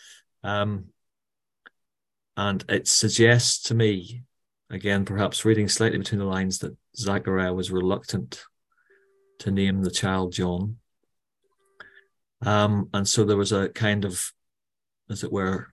And it suggests to me, again, perhaps reading slightly between the lines, that Zachariah was reluctant to name the child John. And so there was a kind of, as it were,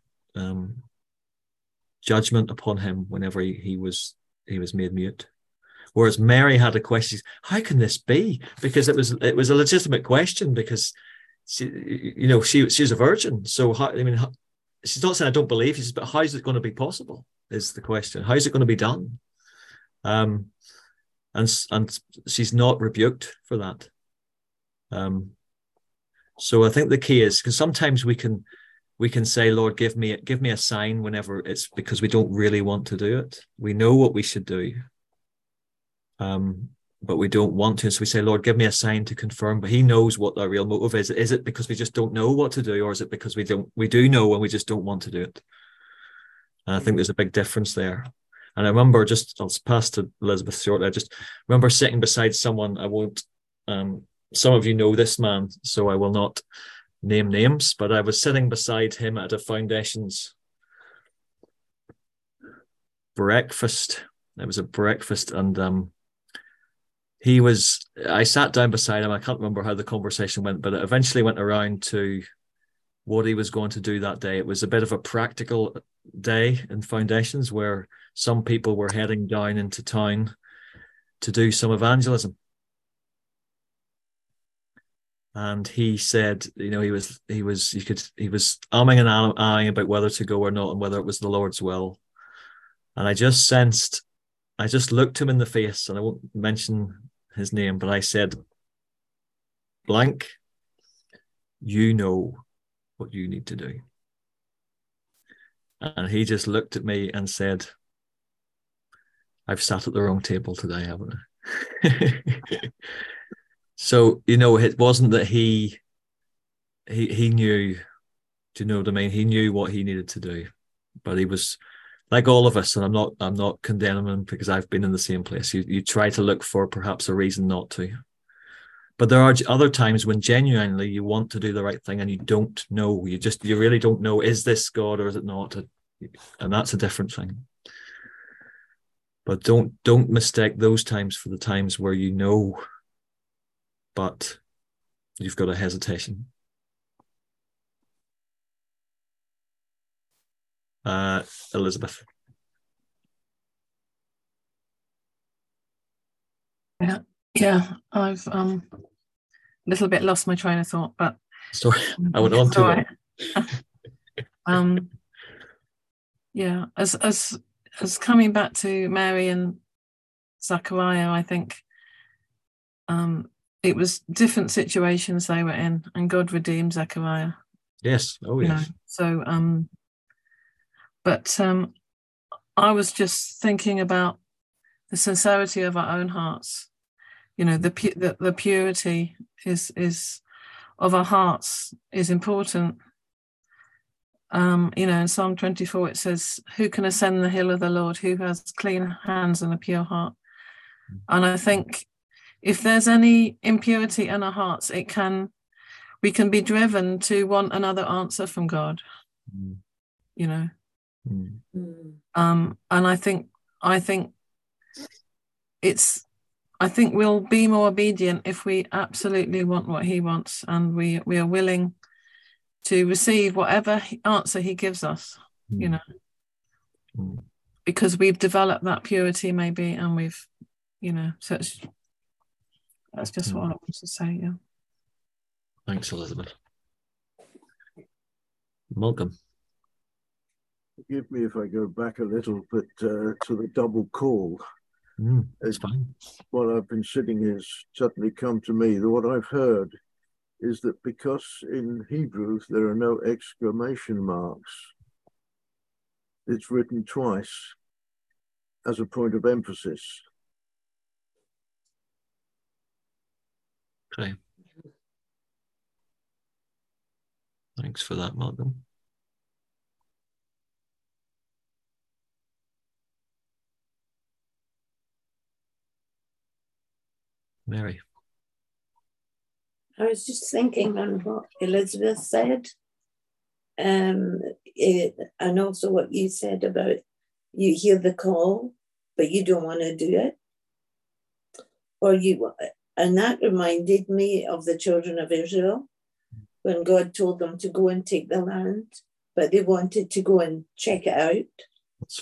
judgment upon him whenever he was made mute. Whereas Mary had a question: how can this be? Because it was a legitimate question, because she's a virgin. So how, I mean, she's not saying I don't believe. She says, but how is it going to be possible? Is the question. How is it going to be done? And she's not rebuked for that. So I think the key is, because sometimes we can say, Lord, give me a sign, whenever it's because we don't really want to do it. We know what we should do, but we don't want to. So we say, Lord, give me a sign to confirm. But he knows what our real motive is. Is it because we just don't know what to do, or is it because we do know and we just don't want to do it? And I think there's a big difference there. And I remember I'll pass to Elizabeth shortly. I just remember sitting beside someone. I won't, some of you know this man, so I will not name names, but I was sitting beside him at a Foundations breakfast. It was a breakfast, and I sat down beside him. I can't remember how the conversation went, but it eventually went around to what he was going to do that day. It was a bit of a practical day in Foundations where some people were heading down into town to do some evangelism. And he said, he was umming and ahhing about whether to go or not and whether it was the Lord's will. And I just looked him in the face, and I won't mention his name, but I said, blank, you know what you need to do. And he just looked at me and said, I've sat at the wrong table today, haven't I? So, it wasn't that he knew, do you know what I mean? He knew what he needed to do, but he was like all of us, and I'm not condemning him because I've been in the same place. You try to look for perhaps a reason not to. But there are other times when genuinely you want to do the right thing and you don't know. You really don't know, is this God or is it not? And that's a different thing. But don't mistake those times for the times where you know, but you've got a hesitation. Elizabeth. Yeah, I've a little bit lost my train of thought, but sorry, I went on to it. Yeah, as coming back to Mary and Zachariah, I think it was different situations they were in, and God redeemed Zachariah. Yes. Oh, yes. So, but I was just thinking about the sincerity of our own hearts. The purity is of our hearts is important. In Psalm 24 it says, "Who can ascend the hill of the Lord? Who has clean hands and a pure heart?" And I think if there's any impurity in our hearts, we can be driven to want another answer from God. And I think we'll be more obedient if we absolutely want what he wants, and we are willing to receive whatever answer he gives us, because we've developed that purity maybe, and we've, so that's just what I want to say. Yeah. Thanks, Elizabeth. Malcolm. Forgive me if I go back a little, but to the double call. It's fine. While I've been sitting here, it's suddenly come to me that what I've heard is that because in Hebrew there are no exclamation marks, it's written twice as a point of emphasis. Okay. Thanks for that, Malcolm. Mary. I was just thinking on what Elizabeth said, and also what you said about you hear the call, but you don't want to do it. And that reminded me of the children of Israel when God told them to go and take the land, but they wanted to go and check it out.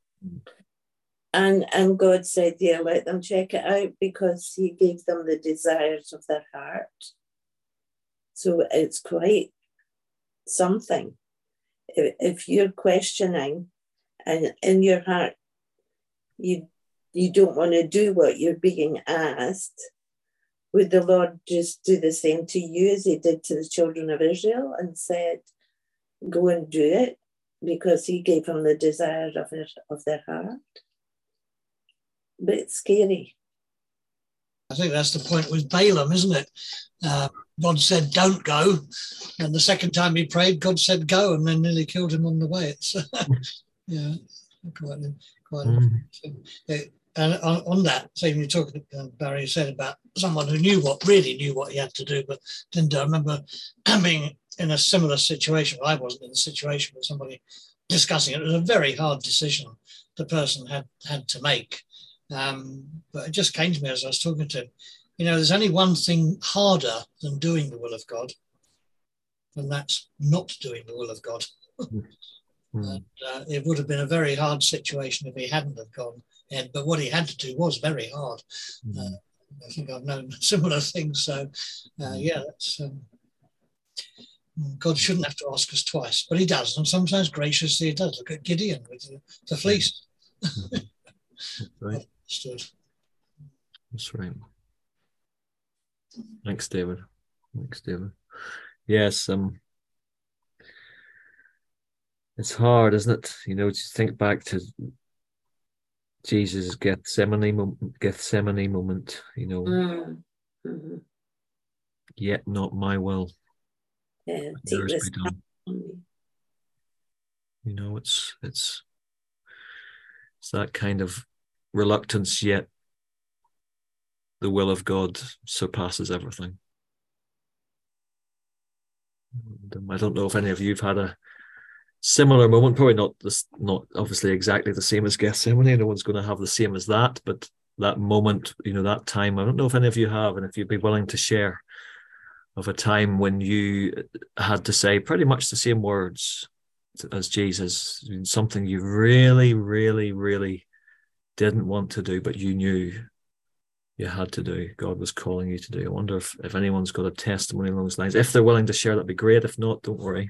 And God said, yeah, let them check it out, because he gave them the desires of their heart. So it's quite something. If you're questioning and in your heart, you don't want to do what you're being asked, would the Lord just do the same to you as he did to the children of Israel and said, go and do it, because he gave them the desire of their heart? But it's scary. I think that's the point with Balaam, isn't it? God said, don't go. And the second time he prayed, God said, go, and then nearly killed him on the way. It's, yeah. And on that, same you talking, Barry said about someone who really knew what he had to do, but didn't do. I remember being in a similar situation. I wasn't in a situation with somebody discussing it. It was a very hard decision the person had to make. But it just came to me as I was talking to him. There's only one thing harder than doing the will of God, and that's not doing the will of God. And, it would have been a very hard situation if he hadn't have gone ahead, but what he had to do was very hard. I think I've known similar things. So, that's God shouldn't have to ask us twice, but he does, and sometimes graciously he does. Look at Gideon with the fleece. Right. That's right. Thanks, David. Yes, it's hard, isn't it? To think back to Jesus' Gethsemane moment. Yet not my will. Yeah, yours be done. It's that kind of reluctance, yet the will of God surpasses everything. And I don't know if any of you've had a similar moment, probably not obviously exactly the same as Gethsemane. No one's going to have the same as that, but that moment, that time, I don't know if any of you have, and if you'd be willing to share of a time when you had to say pretty much the same words as Jesus, something you really, really, really didn't want to do, but you knew you had to do. God was calling you to do. I wonder if anyone's got a testimony along those lines. If they're willing to share, that'd be great. If not, don't worry.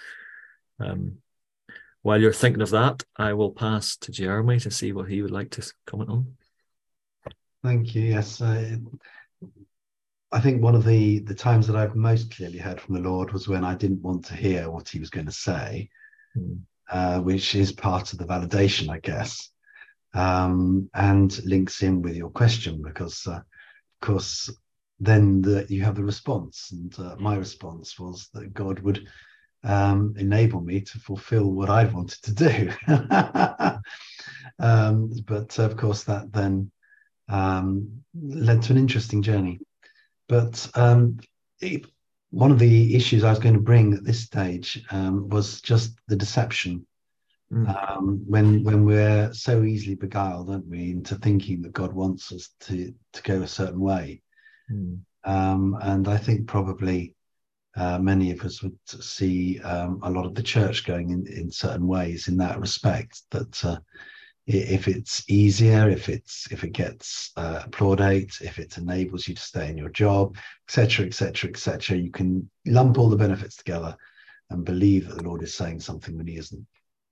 While you're thinking of that, I will pass to Jeremy to see what he would like to comment on. Thank you. Yes, I think one of the times that I've most clearly heard from the Lord was when I didn't want to hear what he was going to say, which is part of the validation, I guess, and links in with your question, because, of course, then you have the response. And my response was that God would enable me to fulfill what I wanted to do. But of course, that then led to an interesting journey. But one of the issues I was going to bring at this stage was just the deception. When we're so easily beguiled, aren't we, into thinking that God wants us to go a certain way. And I think probably many of us would see a lot of the church going in certain ways in that respect, that if it's easier, if it gets plaudate, if it enables you to stay in your job, etc., etc., etc., you can lump all the benefits together and believe that the Lord is saying something when he isn't.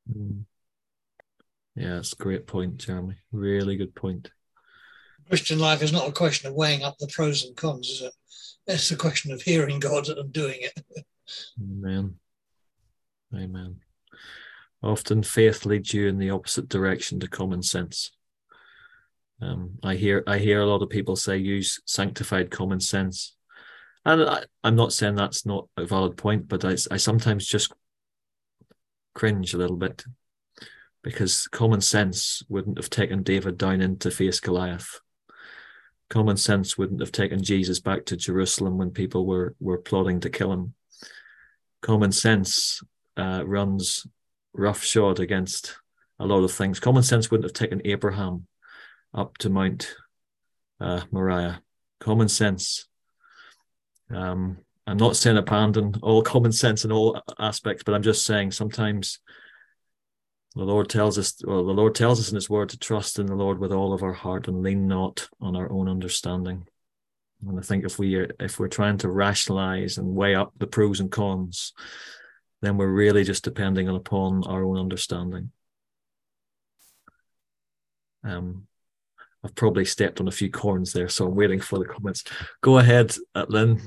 Yeah, it's a great point, Jeremy. Really good point. Christian life is not a question of weighing up the pros and cons, is it? It's a question of hearing God and doing it. Amen. Often faith leads you in the opposite direction to common sense. I hear a lot of people say use sanctified common sense, and I'm not saying that's not a valid point, but I sometimes just cringe a little bit, because common sense wouldn't have taken David down in to face Goliath. Common sense wouldn't have taken Jesus back to Jerusalem when people were plotting to kill him. Common sense runs roughshod against a lot of things. Common sense wouldn't have taken Abraham up to Mount Moriah. Common sense. I'm not saying abandon all common sense in all aspects, but I'm just saying sometimes the Lord tells us in his word to trust in the Lord with all of our heart and lean not on our own understanding. And I think if we're trying to rationalize and weigh up the pros and cons, then we're really just depending upon our own understanding. I've probably stepped on a few corns there, so I'm waiting for the comments. Go ahead, Lynn.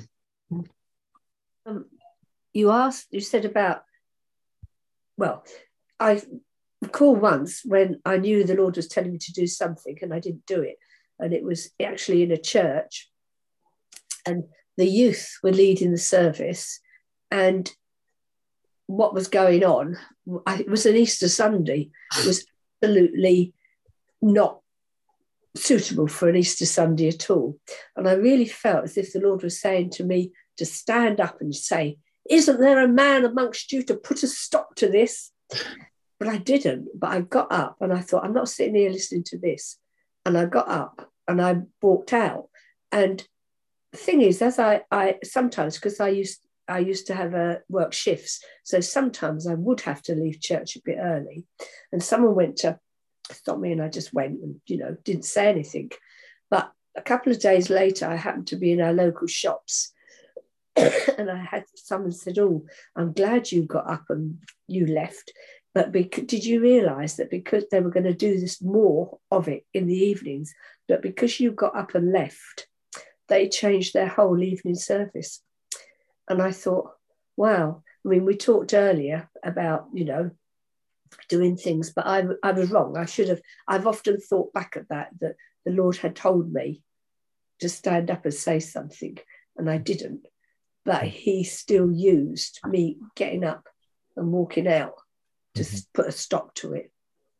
You said about, well, I recall once when I knew the Lord was telling me to do something and I didn't do it. And it was actually in a church, and the youth were leading the service, and what was going on, it was an Easter Sunday. It was absolutely not suitable for an Easter Sunday at all. And I really felt as if the Lord was saying to me to stand up and say, isn't there a man amongst you to put a stop to this? But I didn't. But I got up and I thought, I'm not sitting here listening to this. And I got up and I walked out. And the thing is, as I sometimes, because I used to have work shifts, so sometimes I would have to leave church a bit early. And someone went to stop me and I just went and, didn't say anything. But a couple of days later, I happened to be in our local shops and I had someone said, oh, I'm glad you got up and you left. But did you realise that because they were going to do this more of it in the evenings, but because you got up and left, they changed their whole evening service? And I thought, wow. I mean, we talked earlier about, doing things, but I was wrong. I've often thought back at that the Lord had told me to stand up and say something, and I didn't. But he still used me getting up and walking out to put a stop to it.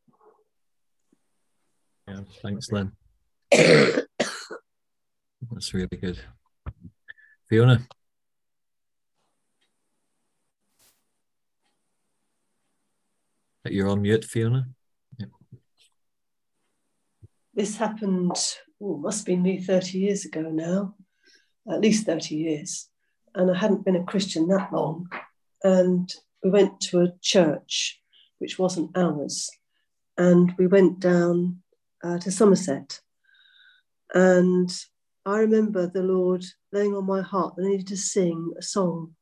Yeah, thanks, Lynn. That's really good. Fiona? You're on mute, Fiona. Yep. This happened, must have been nearly 30 years ago now, at least 30 years. And I hadn't been a Christian that long. And we went to a church, which wasn't ours. And we went down to Somerset. And I remember the Lord laying on my heart that I needed to sing a song.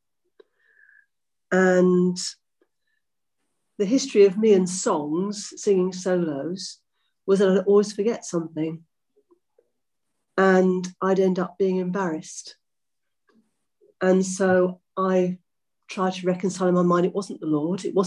And the history of me and songs, singing solos, was that I'd always forget something. And I'd end up being embarrassed. And so I tried to reconcile in my mind, it wasn't the Lord. He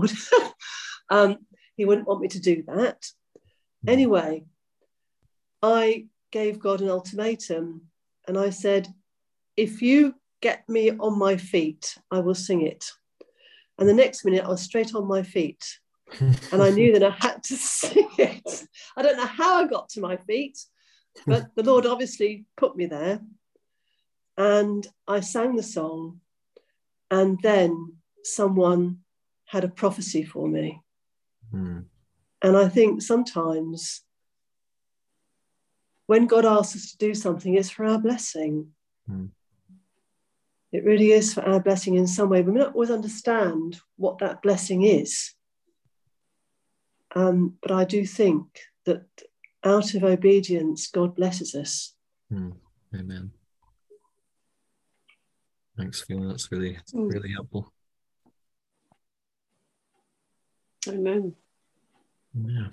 wouldn't want me to do that. Anyway, I gave God an ultimatum and I said, if you get me on my feet, I will sing it. And the next minute I was straight on my feet and I knew that I had to sing it. I don't know how I got to my feet, but the Lord obviously put me there. And I sang the song, and then someone had a prophecy for me. And I think sometimes when God asks us to do something, it's for our blessing. It really is for our blessing in some way. We may not always understand what that blessing is. But I do think that out of obedience, God blesses us. Amen. Thanks, Fiona. That's really helpful. Amen. Yeah.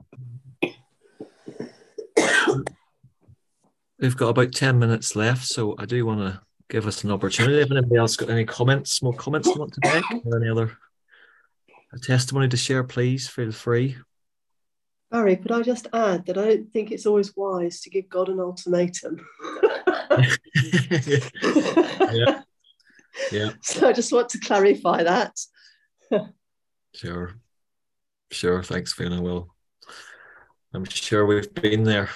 We've got about 10 minutes left, so I do want to give us an opportunity. If anybody else got any more comments you want to make, or any other testimony to share, please feel free. Barry, could I just add that I don't think it's always wise to give God an ultimatum. Yeah. So I just want to clarify that. Sure. Thanks, Fiona. Well, I'm sure we've been there.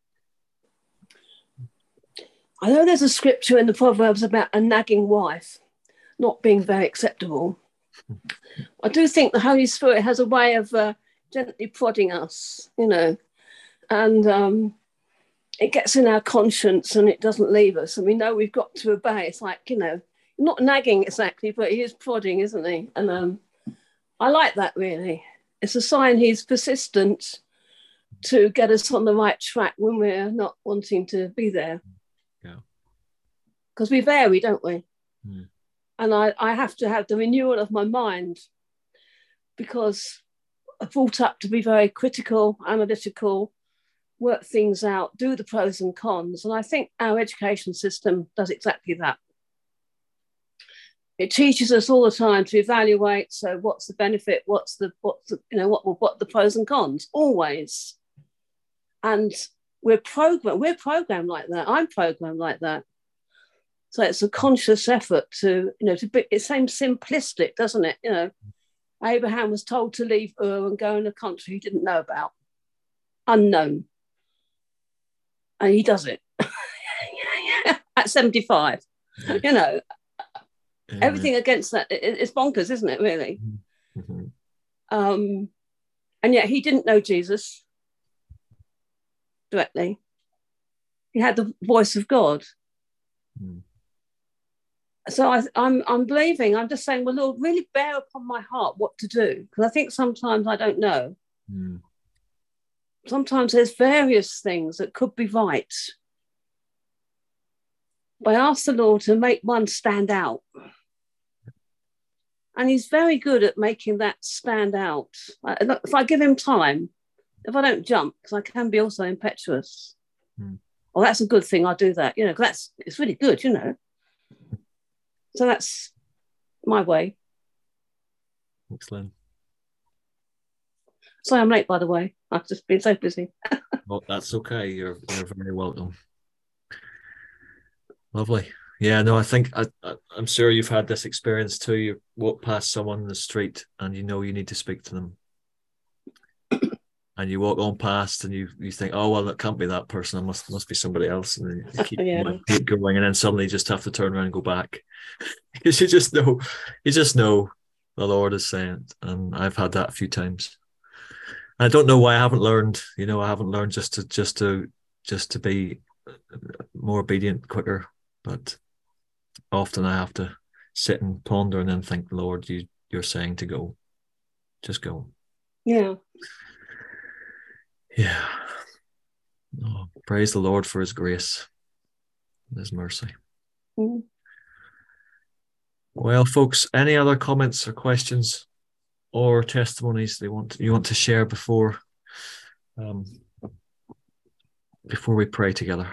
I know there's a scripture in the Proverbs about a nagging wife not being very acceptable. I do think the Holy Spirit has a way of gently prodding us, and it gets in our conscience and it doesn't leave us. And we know we've got to obey. It's like, not nagging exactly, but he is prodding, isn't he? And I like that, really. It's a sign he's persistent to get us on the right track when we're not wanting to be there. Because we vary, don't we? And I have to have the renewal of my mind, because I'm brought up to be very critical, analytical, work things out, do the pros and cons. And I think our education system does exactly that. It teaches us all the time to evaluate. So what's the benefit? What the pros and cons? Always. And we're programmed like that. I'm programmed like that. So it's a conscious effort to be, it seems simplistic, doesn't it? Abraham was told to leave Ur and go in a country he didn't know about, unknown. And he does it at 75. Yes. You know, everything against that, it's bonkers, isn't it, really? And yet he didn't know Jesus directly. He had the voice of God. So I'm believing, I'm just saying, well, Lord, really bear upon my heart what to do. Because I think sometimes I don't know. Sometimes there's various things that could be right. But I ask the Lord to make one stand out. And he's very good at making that stand out. If I give him time, if I don't jump, because I can be also impetuous. Well, that's a good thing, I'll do that, you know, because it's really good, you know. So that's my way. Excellent. Sorry, I'm late, by the way. I've just been so busy. Well, that's okay. You're very welcome. Lovely. Yeah, no, I think I'm sure you've had this experience too. You walk past someone in the street and you know you need to speak to them. And you walk on past and you think, oh, well, it can't be that person. It must be somebody else. And then you keep going, and then suddenly you just have to turn around and go back. Because you just know the Lord is saying it. And I've had that a few times. I don't know why I haven't learned, you know, just to be more obedient quicker. But often I have to sit and ponder and then think, Lord, you're saying to go. Just go. Yeah. Yeah. Oh, praise the Lord for his grace and his mercy. Well, folks, any other comments or questions or testimonies you want to share before we pray together?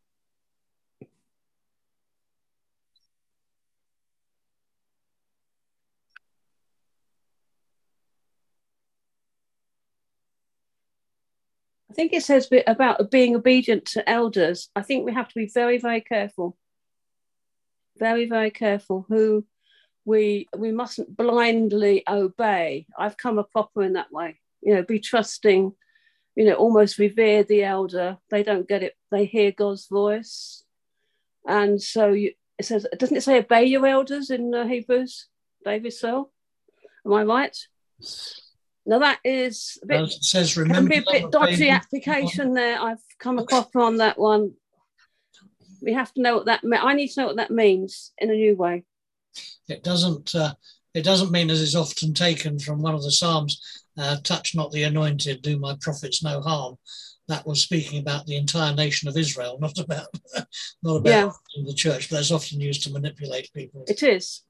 I think it says about being obedient to elders. I think we have to be very, very careful. Very, very careful who we mustn't blindly obey. I've come a proper in that way. You know, be trusting, you know, almost revere the elder. They don't get it. They hear God's voice. And so it says, doesn't it say obey your elders in Hebrews, David Searle? Am I right? Now that is a bit, it says, remember, can be a bit dodgy application there. I've come across on that one. We have to know what that means. I need to know what that means in a new way. It doesn't mean, as is often taken from one of the Psalms, touch not the anointed, do my prophets no harm. That was speaking about the entire nation of Israel, not about the church, but that's often used to manipulate people. It is.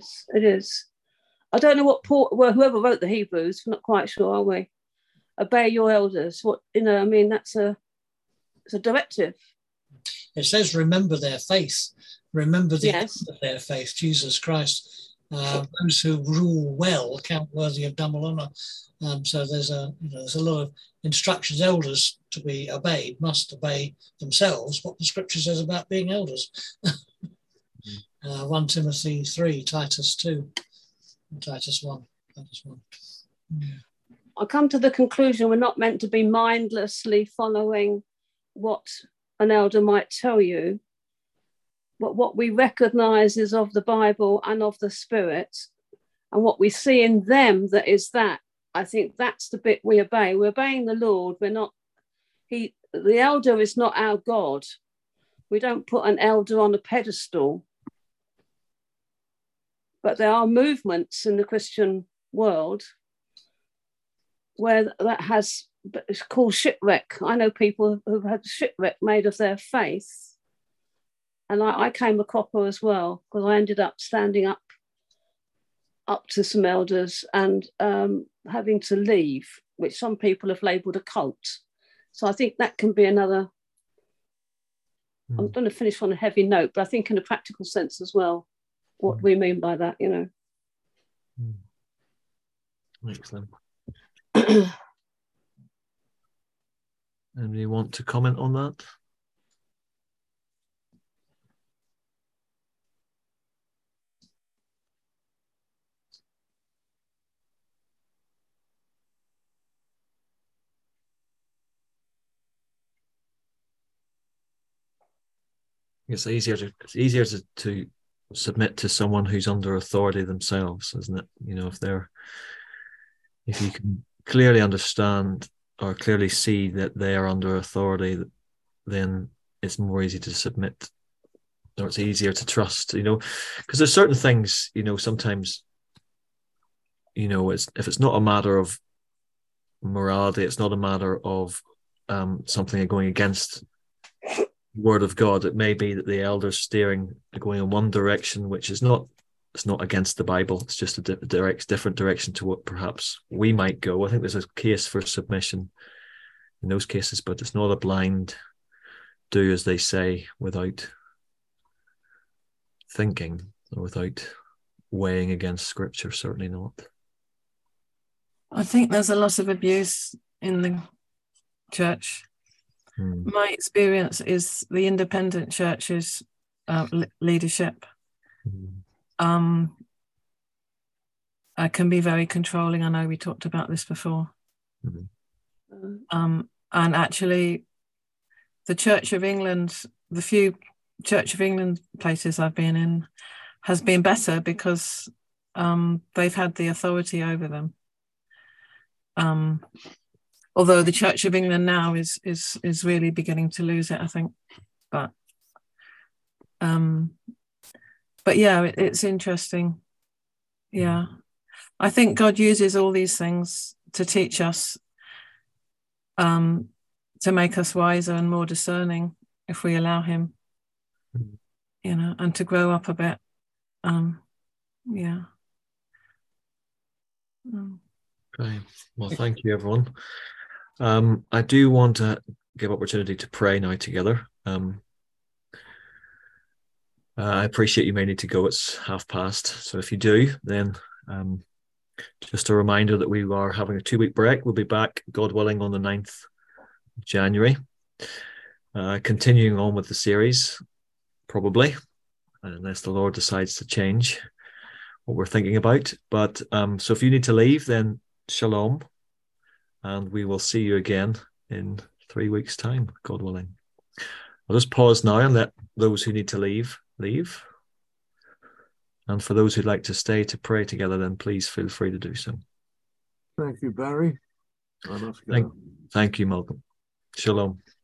I don't know what whoever wrote the Hebrews, we're not quite sure, are we? Obey your elders. What, you know, I mean, it's a directive. It says, remember their faith. Remember the end of their faith, Jesus Christ. Those who rule well count worthy of double honour. So there's a lot of instructions. Elders to be obeyed must obey themselves what the Scripture says about being elders. 1 Timothy 3, Titus 2. Titus 1. I come to the conclusion we're not meant to be mindlessly following what an elder might tell you, but what we recognise is of the Bible and of the Spirit, and what we see in them that is that. I think that's the bit we obey. We're obeying the Lord. We're not. The elder is not our God. We don't put an elder on a pedestal. But there are movements in the Christian world where it's called shipwreck. I know people who've had shipwreck made of their faith. And I came a copper as well, because I ended up standing up to some elders and having to leave, which some people have labelled a cult. So I think that can be another. I'm going to finish on a heavy note, but I think in a practical sense as well, what we mean by that, you know. Excellent. Anybody want to comment on that? it's easier to submit to someone who's under authority themselves, isn't it? You know, if you can clearly understand or clearly see that they are under authority, then it's more easy to submit, or it's easier to trust, you know, because there's certain things, you know, sometimes, you know, if it's not a matter of morality, it's not a matter of something going against the word of God. It may be that the elders going in one direction, which is not, it's not against the Bible. It's just a different direction to what perhaps we might go. I think there's a case for submission in those cases, but it's not a blind do as they say without thinking or without weighing against Scripture. Certainly not. I think there's a lot of abuse in the church. My experience is the independent church's leadership can be very controlling. I know we talked about this before. And actually, the Church of England, the few Church of England places I've been in, has been better because they've had the authority over them. Although the Church of England now is really beginning to lose it, I think. But yeah, it's interesting. Yeah, I think God uses all these things to teach us, to make us wiser and more discerning if we allow Him, you know, and to grow up a bit. Yeah. Okay. Well, thank you, everyone. I do want to give opportunity to pray now together. I appreciate you may need to go. It's past. So if you do, then just a reminder that we are having a 2-week break. We'll be back, God willing, on the 9th of January. Continuing on with the series, probably, unless the Lord decides to change what we're thinking about. But so if you need to leave, then shalom. And we will see you again in 3 weeks' time, God willing. I'll just pause now and let those who need to leave. And for those who'd like to stay to pray together, then please feel free to do so. Thank you, Barry. I must go. Thank you, Malcolm. Shalom.